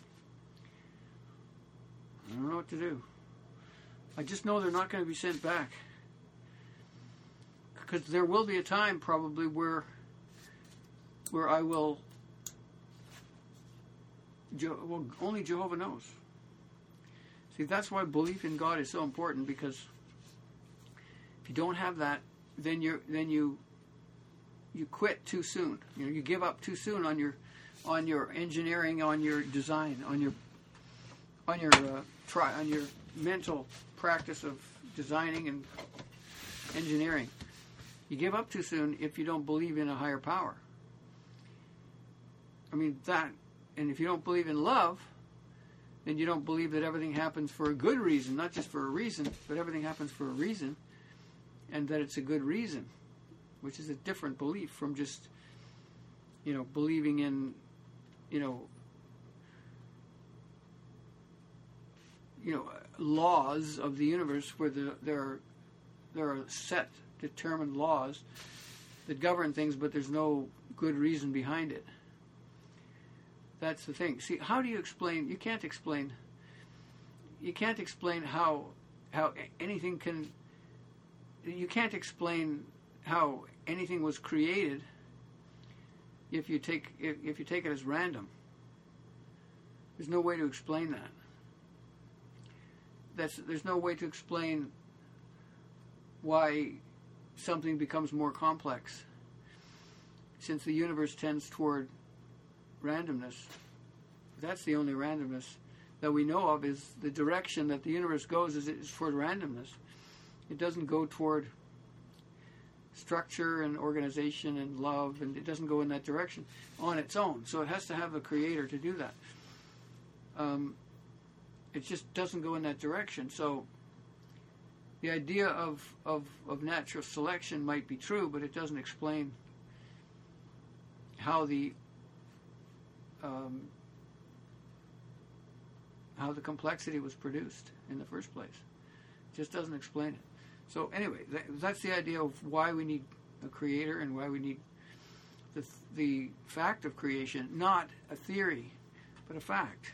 I don't know what to do. I just know they're not going to be sent back. Because there will be a time probably where I will, only Jehovah knows. See, that's why belief in God is so important, because if you don't have that, then you quit too soon. You give up too soon on your engineering, on your design, on your mental practice of designing and engineering. You give up too soon if you don't believe in a higher power. And if you don't believe in love, then you don't believe that everything happens for a good reason, not just for a reason, but everything happens for a reason, and that it's a good reason, which is a different belief from just, believing in, laws of the universe where there are set, determined laws that govern things, but there's no good reason behind it. That's the thing. See, how do you explain? You can't explain you can't explain how anything can. You can't explain how anything was created if you take it as random. There's no way to explain that. There's no way to explain why something becomes more complex, since the universe tends toward randomness. That's the only randomness that we know of, is the direction that the universe goes is toward randomness. It doesn't go toward structure and organization and love, and it doesn't go in that direction on its own. So it has to have a creator to do that. It just doesn't go in that direction. So the idea of natural selection might be true, but it doesn't explain how the complexity was produced in the first place. It just doesn't explain it. So anyway, that's the idea of why we need a creator and why we need the fact of creation, not a theory, but a fact.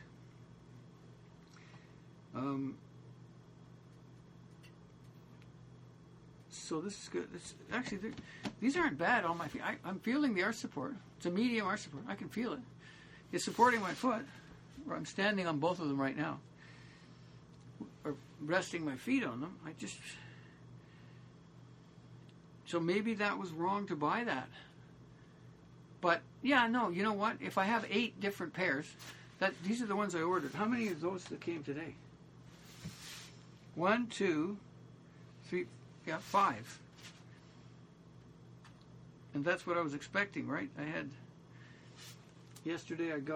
So this is good. Actually, these aren't bad on my feet. I'm feeling the arch support. It's a medium arch support. I can feel it. It's supporting my foot. Or I'm standing on both of them right now. Or resting my feet on them. So maybe that was wrong to buy that. But, yeah, no, you know what? If I have 8 different pairs, these are the ones I ordered. How many of those that came today? 1, 2, 3, 5. And that's what I was expecting, right? Yesterday I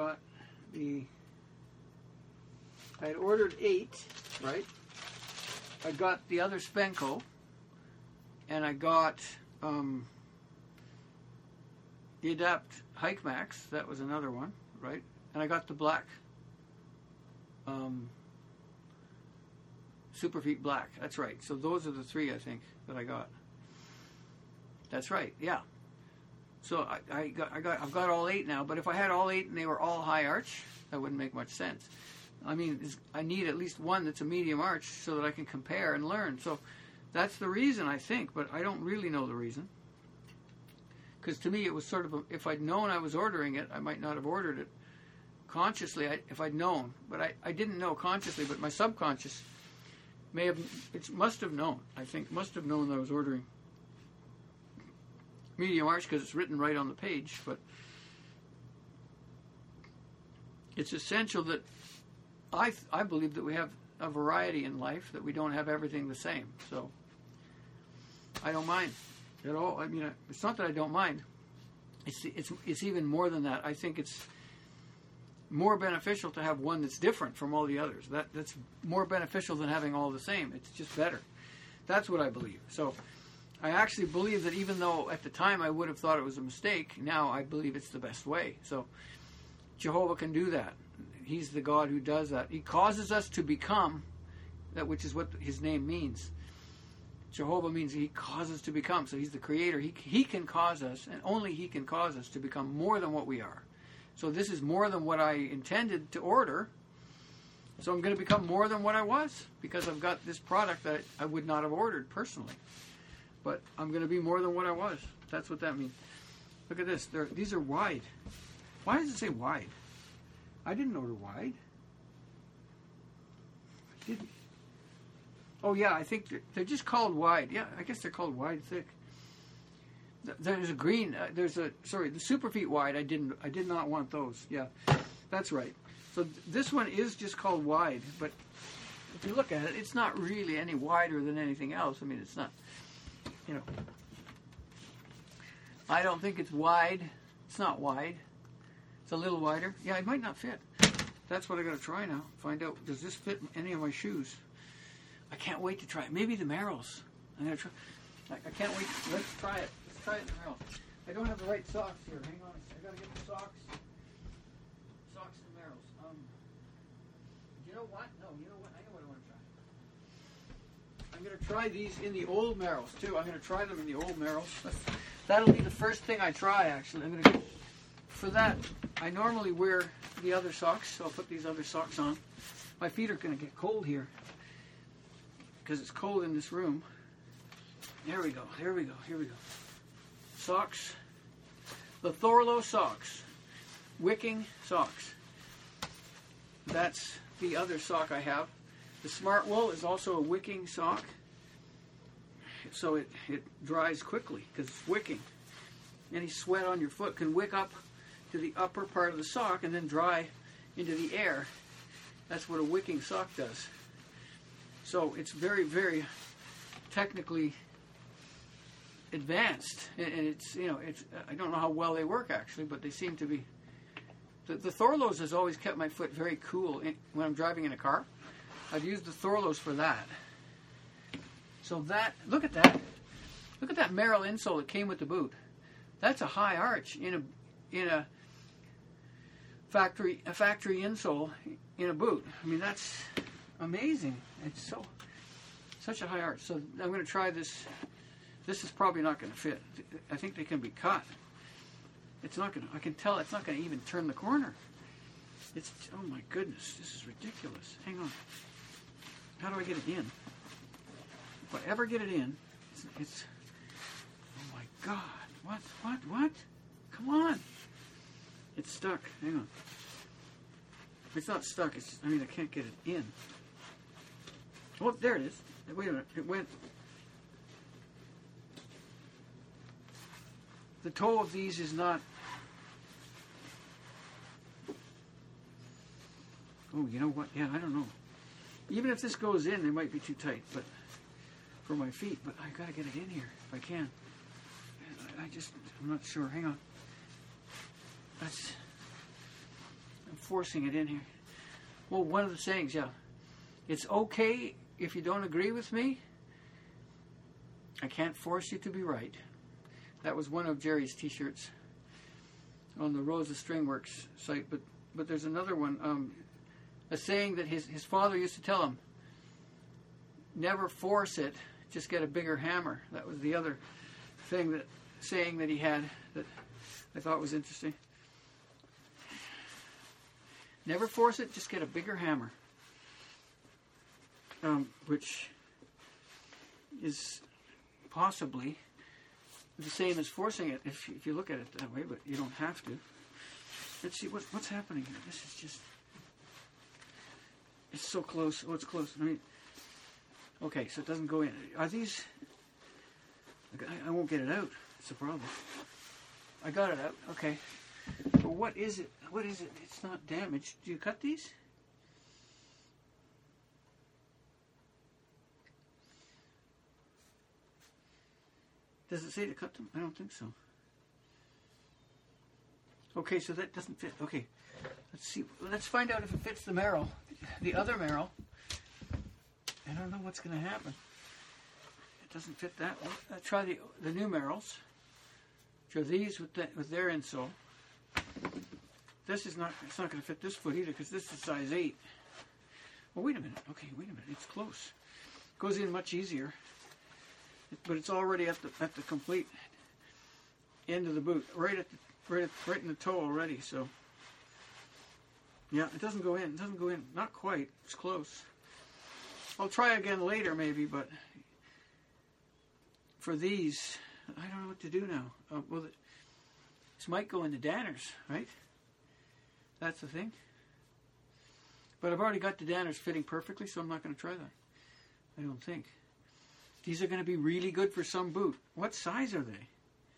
had ordered 8, right? I got the other Spenco, and I got the Adapt Hike Max. That was another one, right? And I got the black Superfeet Black. That's right. So those are the 3, I think, that I got. That's right. Yeah. So I've got all 8 now. But if I had all 8 and they were all high arch, that wouldn't make much sense. I mean, I need at least one that's a medium arch so that I can compare and learn. So that's the reason, I think, but I don't really know the reason. Because to me, it was sort of if I'd known I was ordering it, I might not have ordered it consciously. If I'd known, but I didn't know consciously. But my subconscious must have known. I think must have known that I was ordering medium arch because it's written right on the page. But it's essential that I believe that we have a variety in life, that we don't have everything the same. So I don't mind at all. I mean, it's not that I don't mind. It's even more than that. I think it's more beneficial to have one that's different from all the others. That's more beneficial than having all the same. It's just better. That's what I believe. So I actually believe that even though at the time I would have thought it was a mistake, now I believe it's the best way. So Jehovah can do that. He's the God who does that. He causes us to become that, which is what his name means. Jehovah means he causes to become. So he's the creator. He can cause us, and only he can cause us to become more than what we are. So this is more than what I intended to order. So I'm going to become more than what I was because I've got this product that I would not have ordered personally. But I'm going to be more than what I was. That's what that means. Look at this. These are wide. Why does it say wide? I didn't order wide. I didn't. Oh yeah, I think they're just called wide. Yeah, I guess they're called wide thick. There's a green. The Superfeet wide. I did not want those. Yeah, that's right. So this one is just called wide, but if you look at it, it's not really any wider than anything else. I mean, it's not. You know, I don't think it's wide. It's not wide. It's a little wider. Yeah, it might not fit. That's what I got to try now. Find out, does this fit any of my shoes? I can't wait to try it. Maybe the Merrells. I'm going to try. I can't wait. Let's try it. Let's try it in the Merrells. I don't have the right socks here. Hang on. I got to get the socks. Socks and Merrells. You know what? No, you know what? I know what I want to try. I'm going to try these in the old Merrells, too. I'm going to try them in the old Merrells. That'll be the first thing I try, actually. I'm going to for that, I normally wear the other socks, so I'll put these other socks on. My feet are going to get cold here because it's cold in this room. There we go. Here we go. Here we go. Socks. The Thorlo socks. Wicking socks. That's the other sock I have. The Smart Wool is also a wicking sock. So it dries quickly because it's wicking. Any sweat on your foot can wick up to the upper part of the sock and then dry into the air. That's what a wicking sock does. So it's very, very technically advanced, and it's, you know, it's, I don't know how well they work actually, but they seem to be. The Thorlos has always kept my foot very cool when I'm driving in a car. I've used the Thorlos for that. So that, look at that Merrell insole that came with the boot. That's a high arch in a factory insole in a boot. I mean, that's amazing. It's such a high arch. So I'm going to try this. This is probably not going to fit. I think they can be cut. It's not going to. I can tell it's not going to even turn the corner. It's, oh my goodness, this is ridiculous. Hang on. How do I get it in? If I ever get it in, it's oh my God. What? Come on. It's stuck. Hang on. It's not stuck. I mean, I can't get it in. Oh, there it is. Wait a minute. It went. The toe of these is not. Oh, you know what? Yeah, I don't know. Even if this goes in, it might be too tight, but for my feet. But I gotta get it in here if I can. I'm not sure. Hang on. I'm forcing it in here. Well, one of the sayings, yeah. It's okay if you don't agree with me. I can't force you to be right. That was one of Jerry's T-shirts on the Rosa Stringworks site. But there's another one, a saying that his father used to tell him, never force it, just get a bigger hammer. That was the other saying that he had that I thought was interesting. Never force it, just get a bigger hammer. Which is possibly the same as forcing it if you look at it that way, but you don't have to. Let's see what's happening here. This is just, it's so close. Oh, it's close. I mean, okay, so it doesn't go in. Are these? I won't get it out. It's a problem. I got it out. Okay. But what is it? What is it? It's not damaged. Do you cut these? Does it say to cut them? I don't think so. Okay, so that doesn't fit. Okay, let's see. Let's find out if it fits the Merrell, the other Merrell. I don't know what's going to happen. It doesn't fit that one. Let's try the new Merrells. Which are these with their insole. This is not. It's not going to fit this foot either because this is size 8. Well, wait a minute. Okay, wait a minute. It's close. Goes in much easier. But it's already at the complete end of the boot, right in the toe already. So yeah, it doesn't go in. It doesn't go in. Not quite. It's close. I'll try again later, maybe. But for these, I don't know what to do now. Well, this might go into Danners, right? That's the thing. But I've already got the Danners fitting perfectly, so I'm not going to try that. I don't think. These are going to be really good for some boot. What size are they?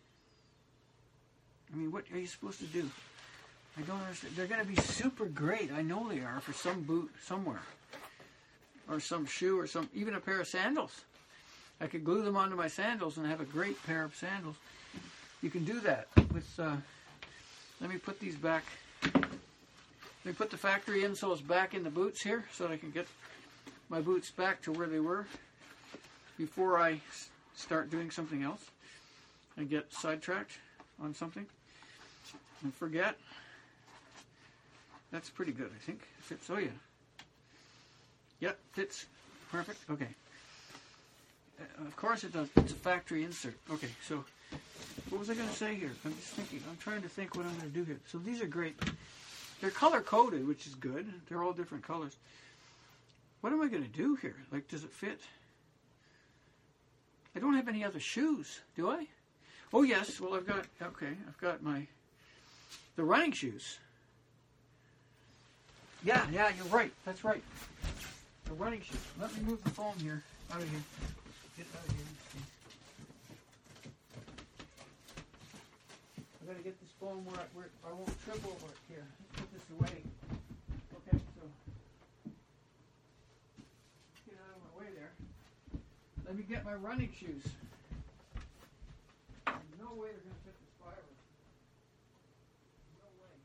I mean, what are you supposed to do? I don't understand. They're going to be super great. I know they are for some boot somewhere. Or some shoe or even a pair of sandals. I could glue them onto my sandals and have a great pair of sandals. You can do that with, let me put these back. Let me put the factory insoles back in the boots here so that I can get my boots back to where they were before I start doing something else and get sidetracked on something and forget. That's pretty good, I think. It fits. Oh, yeah. Yep, fits. Perfect. Okay. Of course it does. It's a factory insert. Okay, so what was I going to say here? I'm just thinking. I'm trying to think what I'm going to do here. So these are great. They're color-coded, which is good. They're all different colors. what am I going to do here? Like, does it fit? I don't have any other shoes, do I? Oh, yes. Well, I've got the running shoes. Yeah, you're right. That's right. The running shoes. Let me move the foam here. Out of here. Get out of here. I've got to get this foam where I won't trip over it here. Let's put this away. Okay, so get out of my way there. Let me get my running shoes. There's no way they're going to fit the spiral. No way.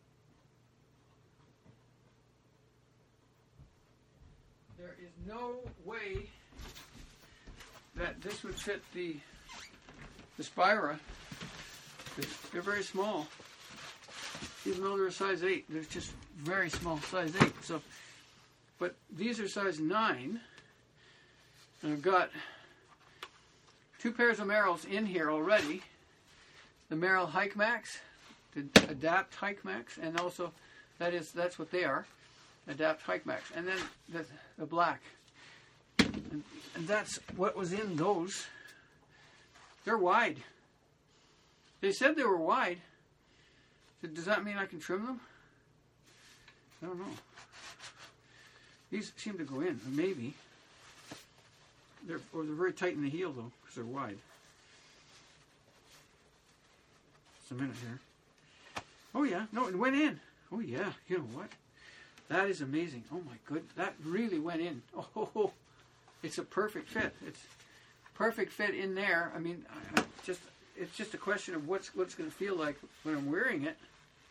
There is no way that this would fit the Spira. They're very small. Even though they're a size 8, they're just very small, size 8. So, but these are size 9. And I've got 2 pairs of Merrells in here already. The Merrell Hike Max, the Adapt Hike Max, and also that's what they are, Adapt Hike Max. And then the black. And that's what was in those. They're wide. They said they were wide. Does that mean I can trim them? I don't know. These seem to go in, maybe. They're very tight in the heel though, because they're wide. Just a minute here. Oh yeah, no, it went in. Oh yeah, you know what? That is amazing. Oh my goodness, that really went in. Oh, it's a perfect fit. It's perfect fit in there. I mean, it's just a question of what's going to feel like when I'm wearing it.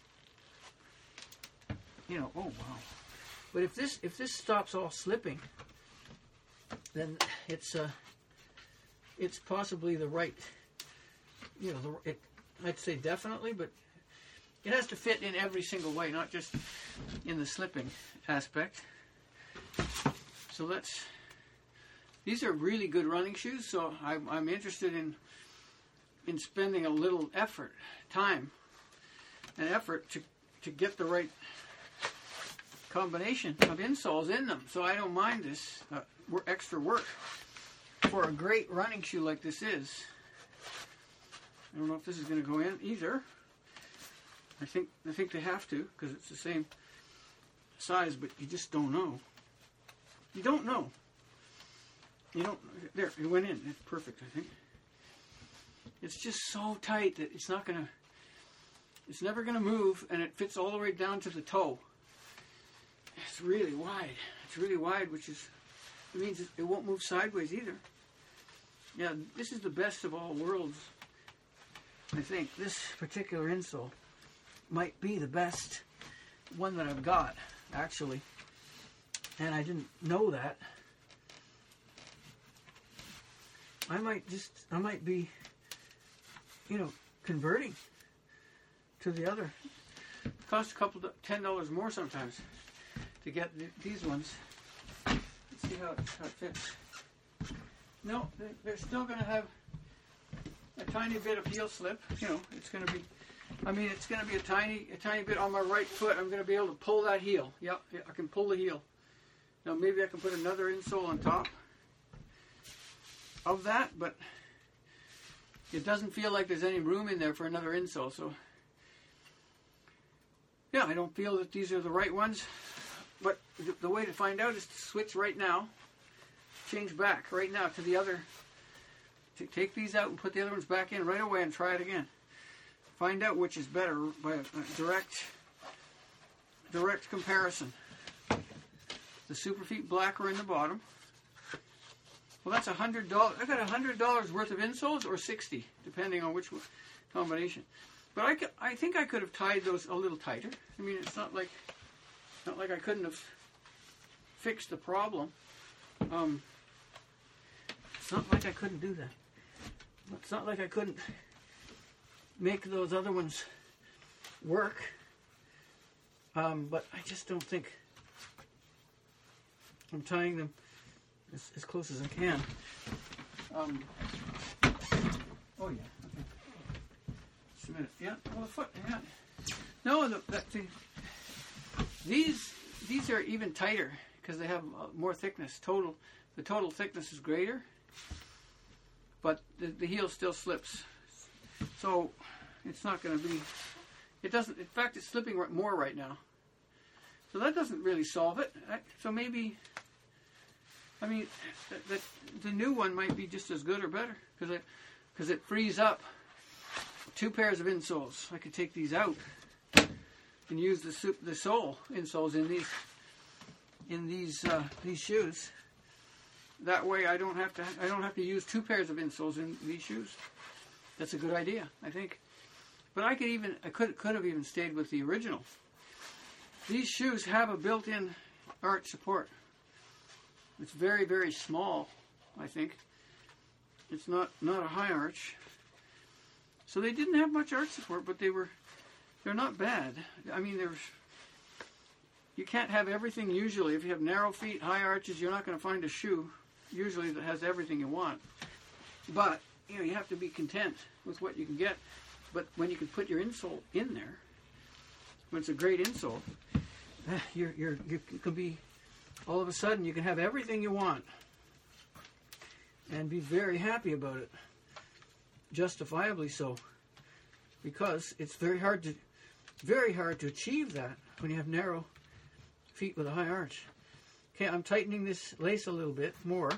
You know, oh wow. But if this stops all slipping, then it's possibly the right, you know, I'd say definitely, but it has to fit in every single way, not just in the slipping aspect. So these are really good running shoes, so I'm interested in spending a little time and effort to get the right combination of insoles in them. So I don't mind this extra work for a great running shoe like this is. I don't know if this is going to go in either. I think they have to, because it's the same size, but you just don't know. You don't know. You don't. There, it went in. It's perfect, I think. It's just so tight that it's never gonna move, and it fits all the way down to the toe. It's really wide. It's really wide, which means it won't move sideways either. Yeah, this is the best of all worlds. I think this particular insole might be the best one that I've got, actually. And I didn't know that. I might be, you know, converting to the other. It costs $10 more sometimes to get these ones. Let's see how it fits. No, they're still going to have a tiny bit of heel slip. You know, it's going to be a tiny bit on my right foot. I'm going to be able to pull that heel. Yep, yeah, I can pull the heel. Now maybe I can put another insole on top of that, but it doesn't feel like there's any room in there for another insole. So yeah, I don't feel that these are the right ones, but the way to find out is to switch right now, change back right now to the other, to take these out and put the other ones back in right away and try it again. Find out which is better by a direct comparison. The Superfeet black are in the bottom. Well, that's $100. I got $100 worth of insoles, or 60, depending on which combination. But I think I could have tied those a little tighter. I mean, it's not like I couldn't have fixed the problem. It's not like I couldn't do that. It's not like I couldn't make those other ones work. But I just don't think I'm tying them as close as I can. Oh yeah. Okay. Just a minute. Yeah. Well, the foot. Yeah. No. These are even tighter because they have more thickness. The total thickness is greater, but the heel still slips. So it's not going to be. It doesn't. In fact, it's slipping more right now. So that doesn't really solve it. So maybe. I mean, the new one might be just as good or better because it frees up 2 pairs of insoles. I could take these out and use the sole insoles in these shoes. That way, I don't have to use 2 pairs of insoles in these shoes. That's a good idea, I think. But I could have even stayed with the original. These shoes have a built-in arch support. It's very, very small, I think. It's not a high arch. So they didn't have much arch support, but they're not bad. I mean, you can't have everything usually. If you have narrow feet, high arches, you're not going to find a shoe usually that has everything you want. But, you have to be content with what you can get. But when you can put your insole in there, when it's a great insole, you can be, all of a sudden, you can have everything you want and be very happy about it, justifiably so, because it's very hard to achieve that when you have narrow feet with a high arch. Okay, I'm tightening this lace a little bit more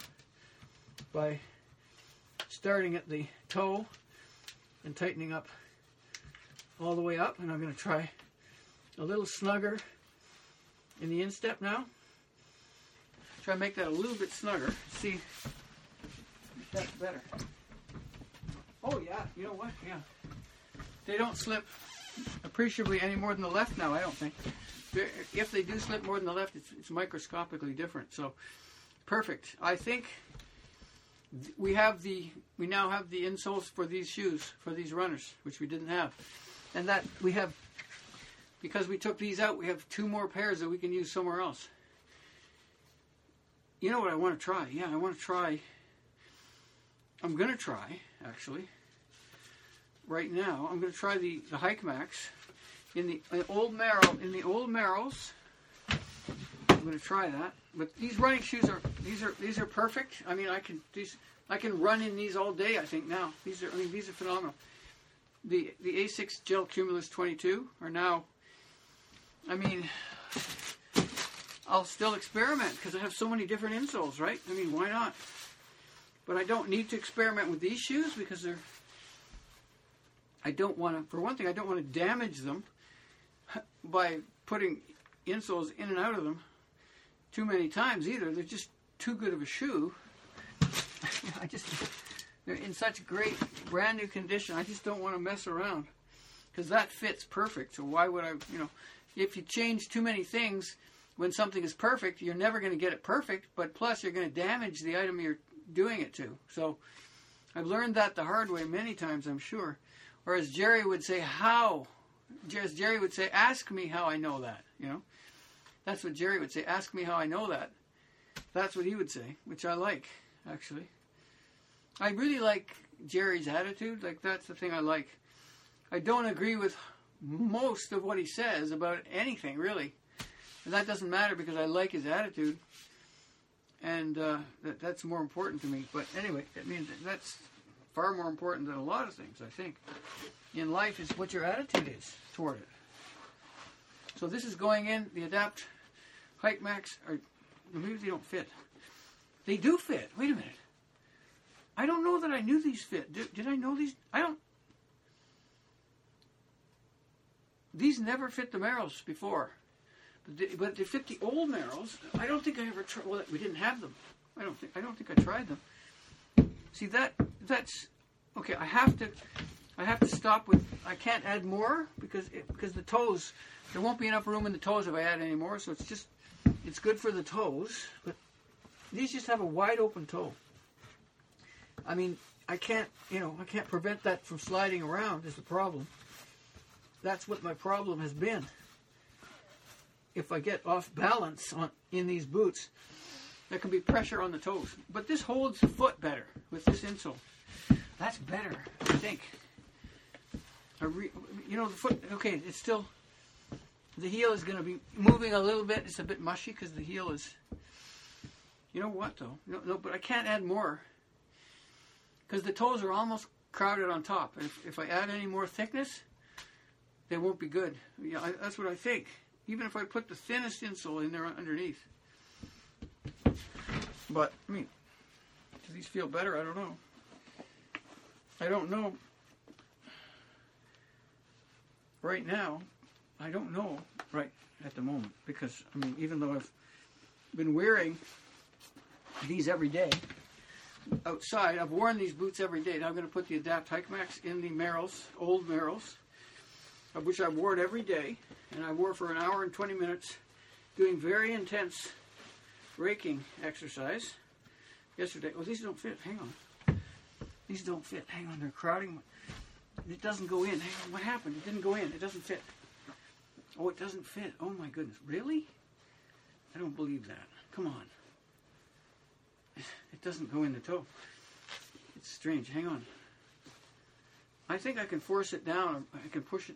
by starting at the toe and tightening up all the way up, and I'm going to try a little snugger in the instep now. Try to make that a little bit snugger. See if that's better. Oh yeah, you know what? Yeah. They don't slip appreciably any more than the left now, I don't think. If they do slip more than the left, it's microscopically different. So, perfect. I think we now have the insoles for these shoes, for these runners, which we didn't have. And that we have, because we took these out, we have 2 more pairs that we can use somewhere else. You know what I want to try? Yeah, I'm going to try, actually, right now. I'm going to try the Hike Max in the old Merrells. I'm going to try that. But these running shoes are perfect. I mean, I can run in these all day, I think, now. These are phenomenal. The Asics Gel Cumulus 22 are now, I mean, I'll still experiment because I have so many different insoles, right? I mean, why not? But I don't need to experiment with these shoes because I don't want to, for one thing, I don't want to damage them by putting insoles in and out of them too many times either. They're just too good of a shoe. They're in such great brand new condition. I just don't want to mess around because that fits perfect. So why would I, if you change too many things when something is perfect, you're never going to get it perfect, but plus you're going to damage the item you're doing it to. So I've learned that the hard way many times, I'm sure. Or as Jerry would say, ask me how I know that, That's what Jerry would say, ask me how I know that. That's what he would say, which I like, actually. I really like Jerry's attitude. Like, that's the thing I like. I don't agree with most of what he says about anything, really. And that doesn't matter because I like his attitude. And that's more important to me. But anyway, I mean, that's far more important than a lot of things, I think. In life is what your attitude is toward it. So this is going in, the Adapt Hike Max, maybe they don't fit. They do fit. Wait a minute. I don't know that I knew these fit. Did I know these? These never fit the Merrells before. But they fit the old Merrells. I don't think I ever tried. Well, we didn't have them. I don't think I tried them. See, that's okay. I have to stop with. I can't add more because the toes. There won't be enough room in the toes if I add any more. So it's good for the toes. But these just have a wide open toe. I mean, I can't prevent that from sliding around is the problem. That's what my problem has been. If I get off balance in these boots, there can be pressure on the toes. But this holds the foot better with this insole. That's better, I think. The foot, okay, it's still, the heel is going to be moving a little bit. It's a bit mushy because the heel is You know what though? No, but I can't add more because the toes are almost crowded on top. And if I add any more thickness, they won't be good. Yeah, that's what I think. Even if I put the thinnest insole in there underneath. But I mean, do these feel better? I don't know. I don't know. Right now, I don't know right at the moment because I mean, even though I've been wearing these every day outside. I've worn these boots every day. Now I'm going to put the Adapt Hike Max in the Merrells, old Merrells, of which I wore it every day. And I wore for an hour and 20 minutes doing very intense raking exercise yesterday. Oh, these don't fit. Hang on. These don't fit. Hang on. They're crowding. It doesn't go in. Hang on. What happened? It didn't go in. It doesn't fit. Oh, it doesn't fit. Oh, my goodness. Really? I don't believe that. Come on. It doesn't go in the toe. It's strange. Hang on. I think I can force it down. I can push it.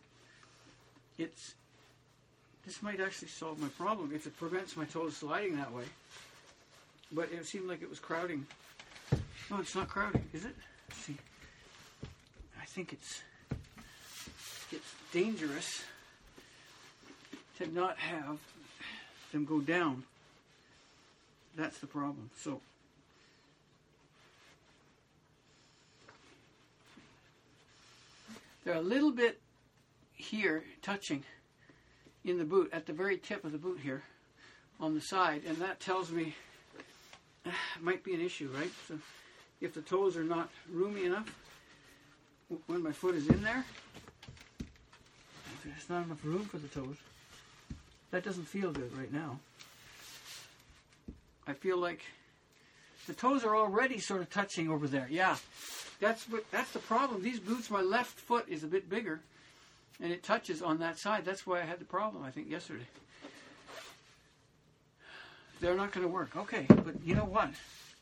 This might actually solve my problem if it prevents my toes sliding that way. But it seemed like it was crowding. No, it's not crowding, is it? Let's see. I think it's dangerous to not have them go down. That's the problem. So they're a little bit here touching in the boot, at the very tip of the boot here on the side, and that tells me it might be an issue, right? So if the toes are not roomy enough when my foot is in there, if there's not enough room for the toes, that doesn't feel good right now. I feel like the toes are already sort of touching over there. Yeah, that's the problem. These boots, my left foot is a bit bigger, and it touches on that side. That's why I had the problem, I think, yesterday. They're not going to work. Okay, but you know what?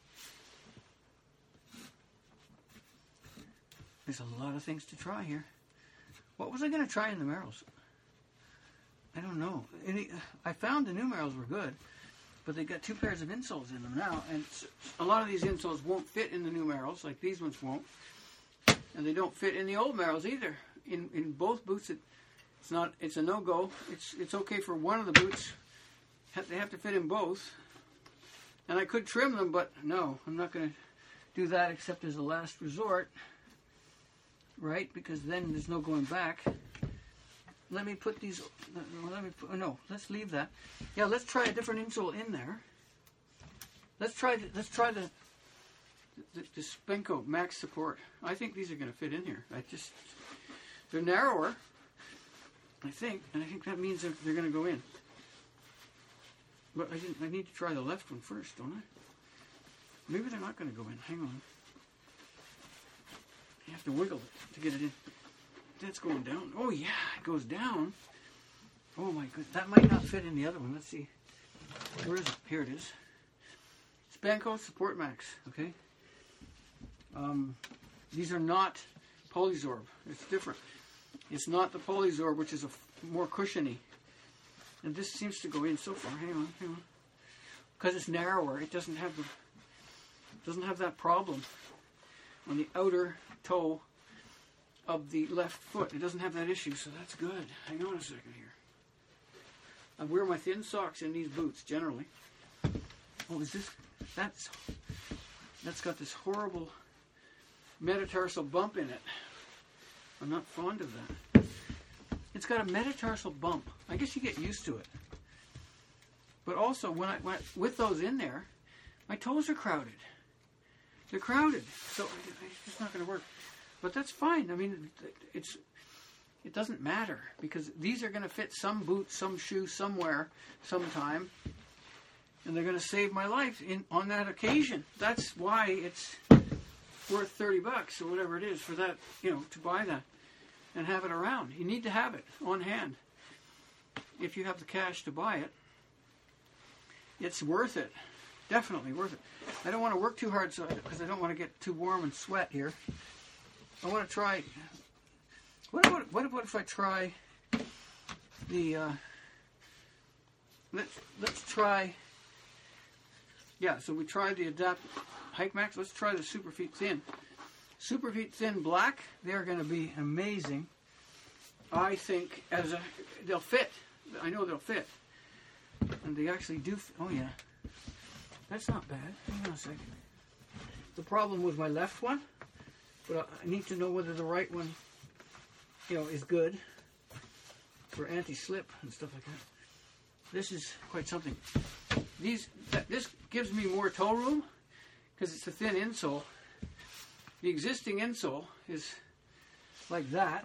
There's a lot of things to try here. What was I going to try in the Merrells? I don't know. I found the new Merrells were good, but they got 2 pairs of insoles in them now, and a lot of these insoles won't fit in the new Merrells, like these ones won't, and they don't fit in the old Merrells either. In both boots, it's a no-go. It's okay for one of the boots. They have to fit in both, and I could trim them, but no, I'm not going to do that except as a last resort, right? Because then there's no going back. Let me put these. Let's leave that. Yeah, let's try a different insole in there. Let's try the Spenco Max Support. I think these are going to fit in here. They're narrower, I think, and I think that means they're going to go in. But I need to try the left one first, don't I? Maybe they're not going to go in. Hang on. You have to wiggle it to get it in. That's going down. Oh, yeah, it goes down. Oh, my goodness. That might not fit in the other one. Let's see. Where is it? Here it is. Spenco Support Max, okay? These are not Polysorb. It's different. It's not the Polysorb, which is more cushiony. And this seems to go in so far. Hang on. Because it's narrower, it doesn't have that problem on the outer toe of the left foot. It doesn't have that issue, so that's good. Hang on a second here. I wear my thin socks in these boots generally. Oh, is this? That's got this horrible metatarsal bump in it. I'm not fond of that. It's got a metatarsal bump. I guess you get used to it. But also, when with those in there, my toes are crowded. They're crowded, so it's just not going to work. But that's fine. I mean, it doesn't matter because these are going to fit some boot, some shoe, somewhere, sometime, and they're going to save my life on that occasion. That's why it's worth $30 or whatever it is for that, to buy that and have it around. You need to have it on hand if you have the cash to buy it. It's worth it. Definitely worth it. I don't want to work too hard because I don't want to get too warm and sweat here. I want to try. What about if I try the? Let's try Yeah, so we tried the Adapt Hike Max. Let's try the Superfeet Thin. Superfeet Thin Black, they're going to be amazing. I think they'll fit. I know they'll fit. And they actually do. Oh, yeah. That's not bad. Hang on a second. The problem with my left one, but I need to know whether the right one, is good for anti-slip and stuff like that. This is quite something. This gives me more toe room because it's a thin insole. The existing insole is like that.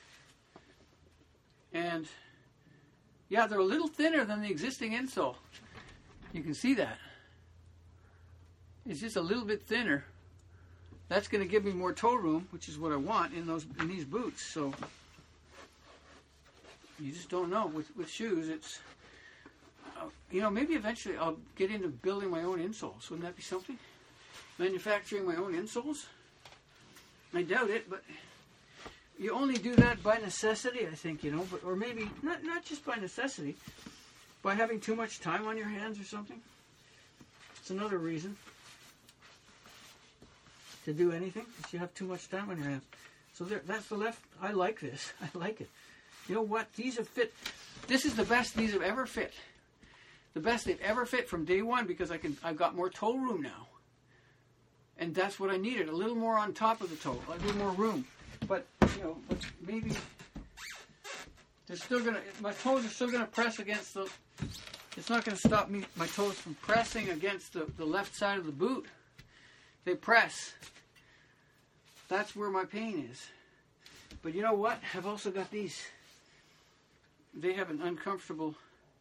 And yeah, they're a little thinner than the existing insole. You can see that. It's just a little bit thinner. That's going to give me more toe room, which is what I want in these boots. So you just don't know with shoes. It's maybe eventually I'll get into building my own insoles. Wouldn't that be something? Manufacturing my own insoles? I doubt it, but you only do that by necessity, I think, or maybe not just by necessity, by having too much time on your hands or something. It's another reason to do anything, is you have too much time on your hands. So that's the left. I like this. I like it. You know what? These have fit. This is the best these have ever fit. The best they've ever fit from day one, because I've got more toe room now. And that's what I needed. A little more on top of the toe. A little more room. But, maybe they're still going to, my toes are still going to press against it's not going to stop my toes from pressing against the left side of the boot. They press. That's where my pain is. But you know what? I've also got these. They have an uncomfortable,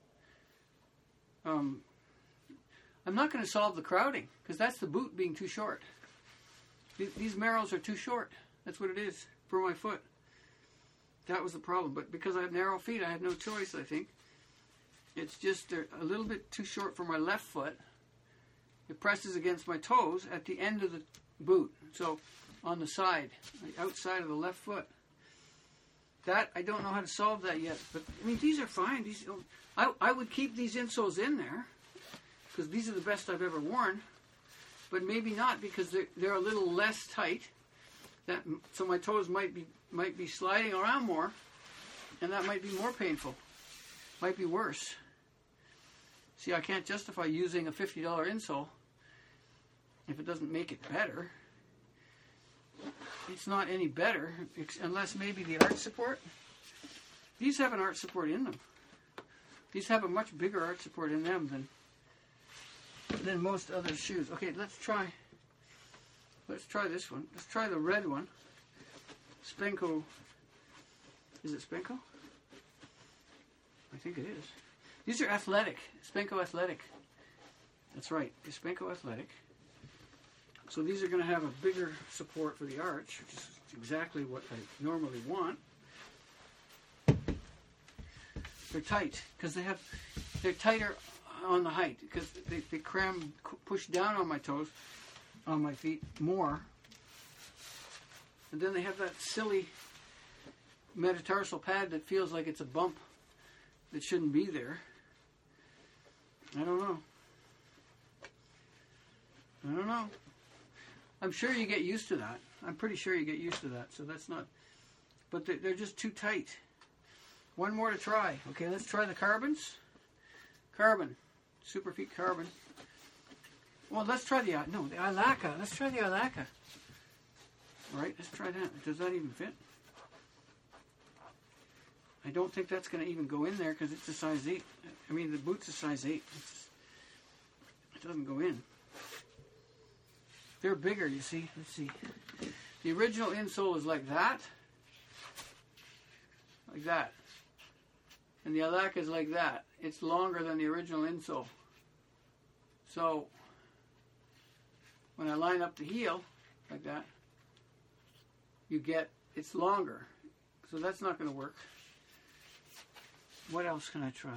I'm not going to solve the crowding, because that's the boot being too short. These Merrells are too short. That's what it is for my foot. That was the problem. But because I have narrow feet, I had no choice, I think. It's just they're a little bit too short for my left foot. It presses against my toes at the end of the boot. So on the side, the outside of the left foot. That, I don't know how to solve that yet. But, these are fine. I would keep these insoles in there, because these are the best I've ever worn. But maybe not, because they're a little less tight. So my toes might be sliding around more, and that might be more painful. Might be worse. See, I can't justify using a $50 insole if it doesn't make it better. It's not any better, unless maybe the arch support. These have an arch support in them. These have a much bigger arch support in them than most other shoes. Okay, let's try this one. Let's try the red one. Spenco. Is it Spenco? I think it is. These are athletic. Spenco Athletic. That's right. It's Spenco Athletic. So these are going to have a bigger support for the arch, which is exactly what I normally want. They're tight because they're tighter on the height, because they push down on my toes, on my feet more. And then they have that silly metatarsal pad that feels like it's a bump that shouldn't be there. I don't know. I'm sure you get used to that. I'm pretty sure you get used to that. So that's not... But they're just too tight. One more to try. Okay, let's try the Carbons. Carbon. Superfeet Carbon. Well, let's try the Ilaka. Let's try the Ilaka. All right, let's try that. Does that even fit? I don't think that's going to even go in there, because it's a size 8. The boot's a size 8. It doesn't go in. They're bigger, you see. Let's see. The original insole is like that. Like that. And the Ilaka is like that. It's longer than the original insole. So, when I line up the heel, like that, you get, it's longer. So that's not going to work. What else can I try?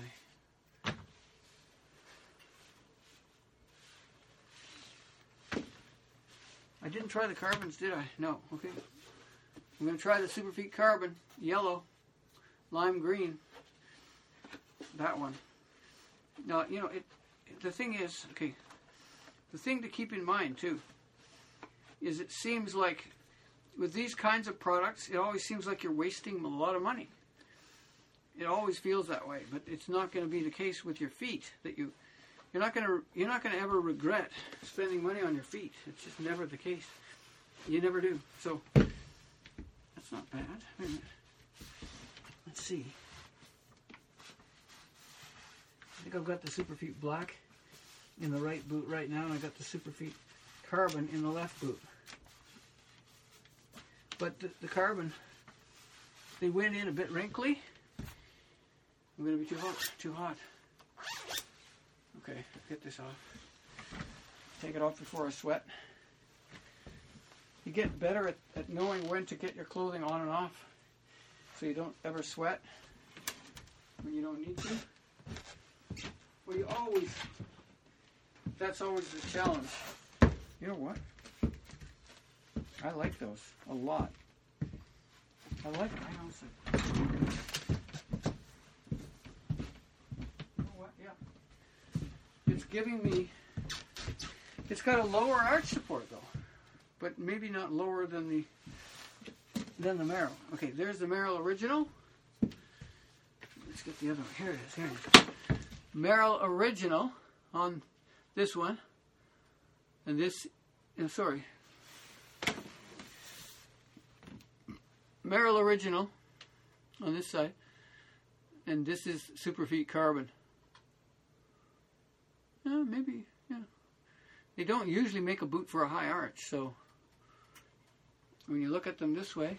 I didn't try the Carbons, did I? No. Okay. I'm going to try the Superfeet Carbon, yellow, lime green. That one. Now, the thing is, okay, the thing to keep in mind too is it seems like with these kinds of products, it always seems like you're wasting a lot of money. It always feels that way, but it's not going to be the case with your feet. That you're not going to ever regret spending money on your feet. It's just never the case. You never do. So that's not bad. Wait a minute. Let's see. I think I've got the Superfeet Black in the right boot right now, and I got the Superfeet Carbon in the left boot. But the Carbon, they went in a bit wrinkly. I'm going to be too hot. Too hot. Okay, get this off. Take it off before I sweat. You get better at knowing when to get your clothing on and off, so you don't ever sweat when you don't need to. Well, that's always the challenge. You know what? I like those a lot. I like them. Hang on a second. You know what? Yeah. It's giving me, it's got a lower arch support though, but maybe not lower than the Merrell. Okay, there's the Merrell Original. Let's get the other one. Here it is. Here it is. Merrell Original on this one, and this, sorry, Merrell Original on this side, and this is Superfeet Carbon. Maybe, yeah. They don't usually make a boot for a high arch, so when you look at them this way,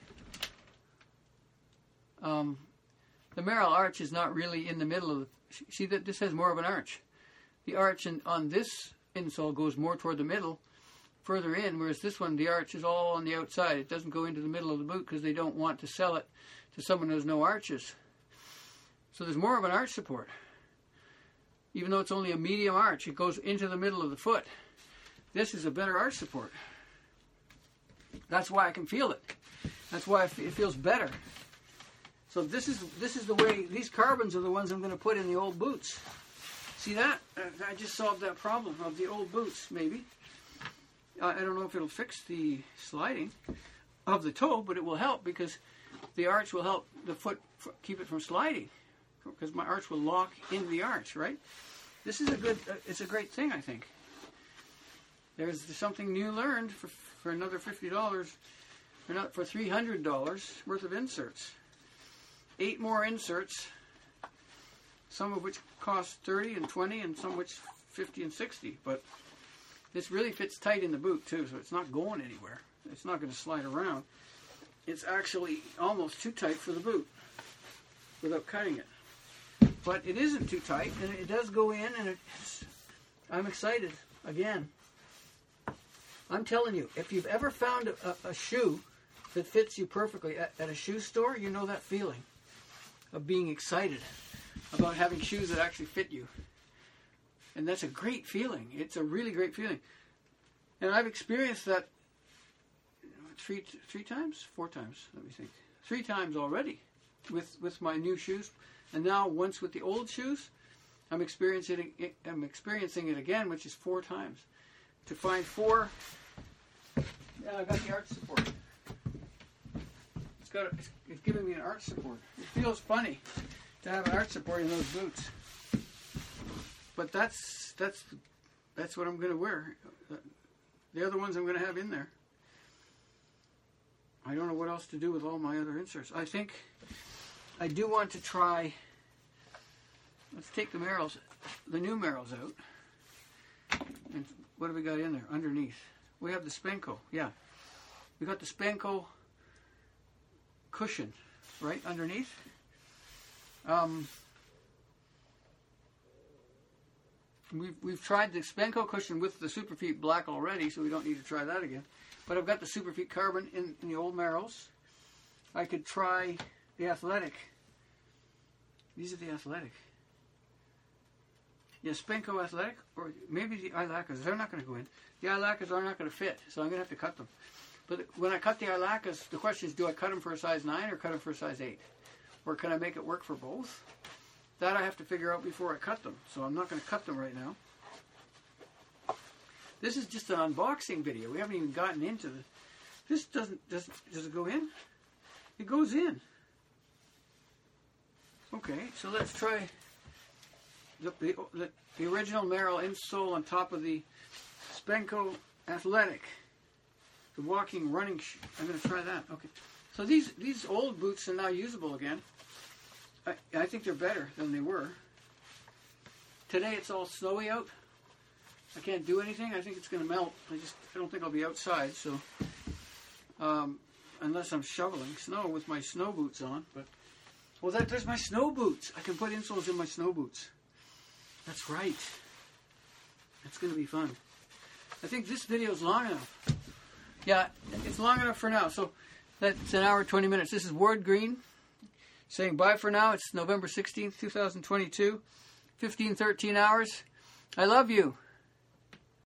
the Merrell arch is not really in the middle of the, see that this has more of an arch. The arch on this insole goes more toward the middle, further in, whereas this one, the arch is all on the outside. It doesn't go into the middle of the boot because they don't want to sell it to someone who has no arches. So there's more of an arch support. Even though it's only a medium arch, it goes into the middle of the foot. This is a better arch support. That's why I can feel it. That's why it feels better. So this is the way, these Carbons are the ones I'm going to put in the old boots. See that? I just solved that problem of the old boots, maybe. I don't know if it'll fix the sliding of the toe, but it will help because the arch will help the foot keep it from sliding, because my arch will lock into the arch, right? This is it's a great thing, I think. There's something new learned for another $50, or not, for $300 worth of inserts. 8 more inserts, some of which cost $30 and $20, and some which $50 and $60. But this really fits tight in the boot too, so it's not going anywhere. It's not going to slide around. It's actually almost too tight for the boot without cutting it. But it isn't too tight, and it does go in, and I'm excited again. I'm telling you, if you've ever found a shoe that fits you perfectly at a shoe store, you know that feeling of being excited about having shoes that actually fit you. And that's a great feeling. It's a really great feeling. And I've experienced that three times? 4 times, let me think. 3 times already with my new shoes. And now once with the old shoes, I'm experiencing it again, which is 4 times. To find 4, yeah, I got the arch support. It's giving me an arch support. It feels funny to have an arch support in those boots. But that's what I'm going to wear. The other ones I'm going to have in there. I don't know what else to do with all my other inserts. I think I do want to try. Let's take the new Merrells out. And what have we got in there underneath? We have the Spenco. Yeah, we got the Spenco cushion right underneath. We've tried the Spenco cushion with the Superfeet Black already, so we don't need to try that again. But I've got the Superfeet Carbon in the old Merrells. I could try the Athletic. These are the Athletic. Yeah, Spenco Athletic, or maybe the Ilacas. They're not going to go in. The Ilacas are not going to fit, so I'm going to have to cut them. But when I cut the Ilacas, the question is, do I cut them for a size 9 or cut them for a size 8? Or can I make it work for both? That I have to figure out before I cut them. So I'm not going to cut them right now. This is just an unboxing video. We haven't even gotten into the... This does it go in? It goes in. Okay, so let's try the original Merrell insole on top of the Spenco Athletic. The walking, running shoe. I'm going to try that. Okay. So these old boots are now usable again. I think they're better than they were. Today it's all snowy out. I can't do anything. I think it's going to melt. I don't think I'll be outside. So unless I'm shoveling snow with my snow boots on. But there's my snow boots. I can put insoles in my snow boots. That's right. That's going to be fun. I think this video is long enough. Yeah, it's long enough for now. So that's an hour, 20 minutes. This is Ward Green saying bye for now. It's November 16th, 2022. 15:13 hours. I love you.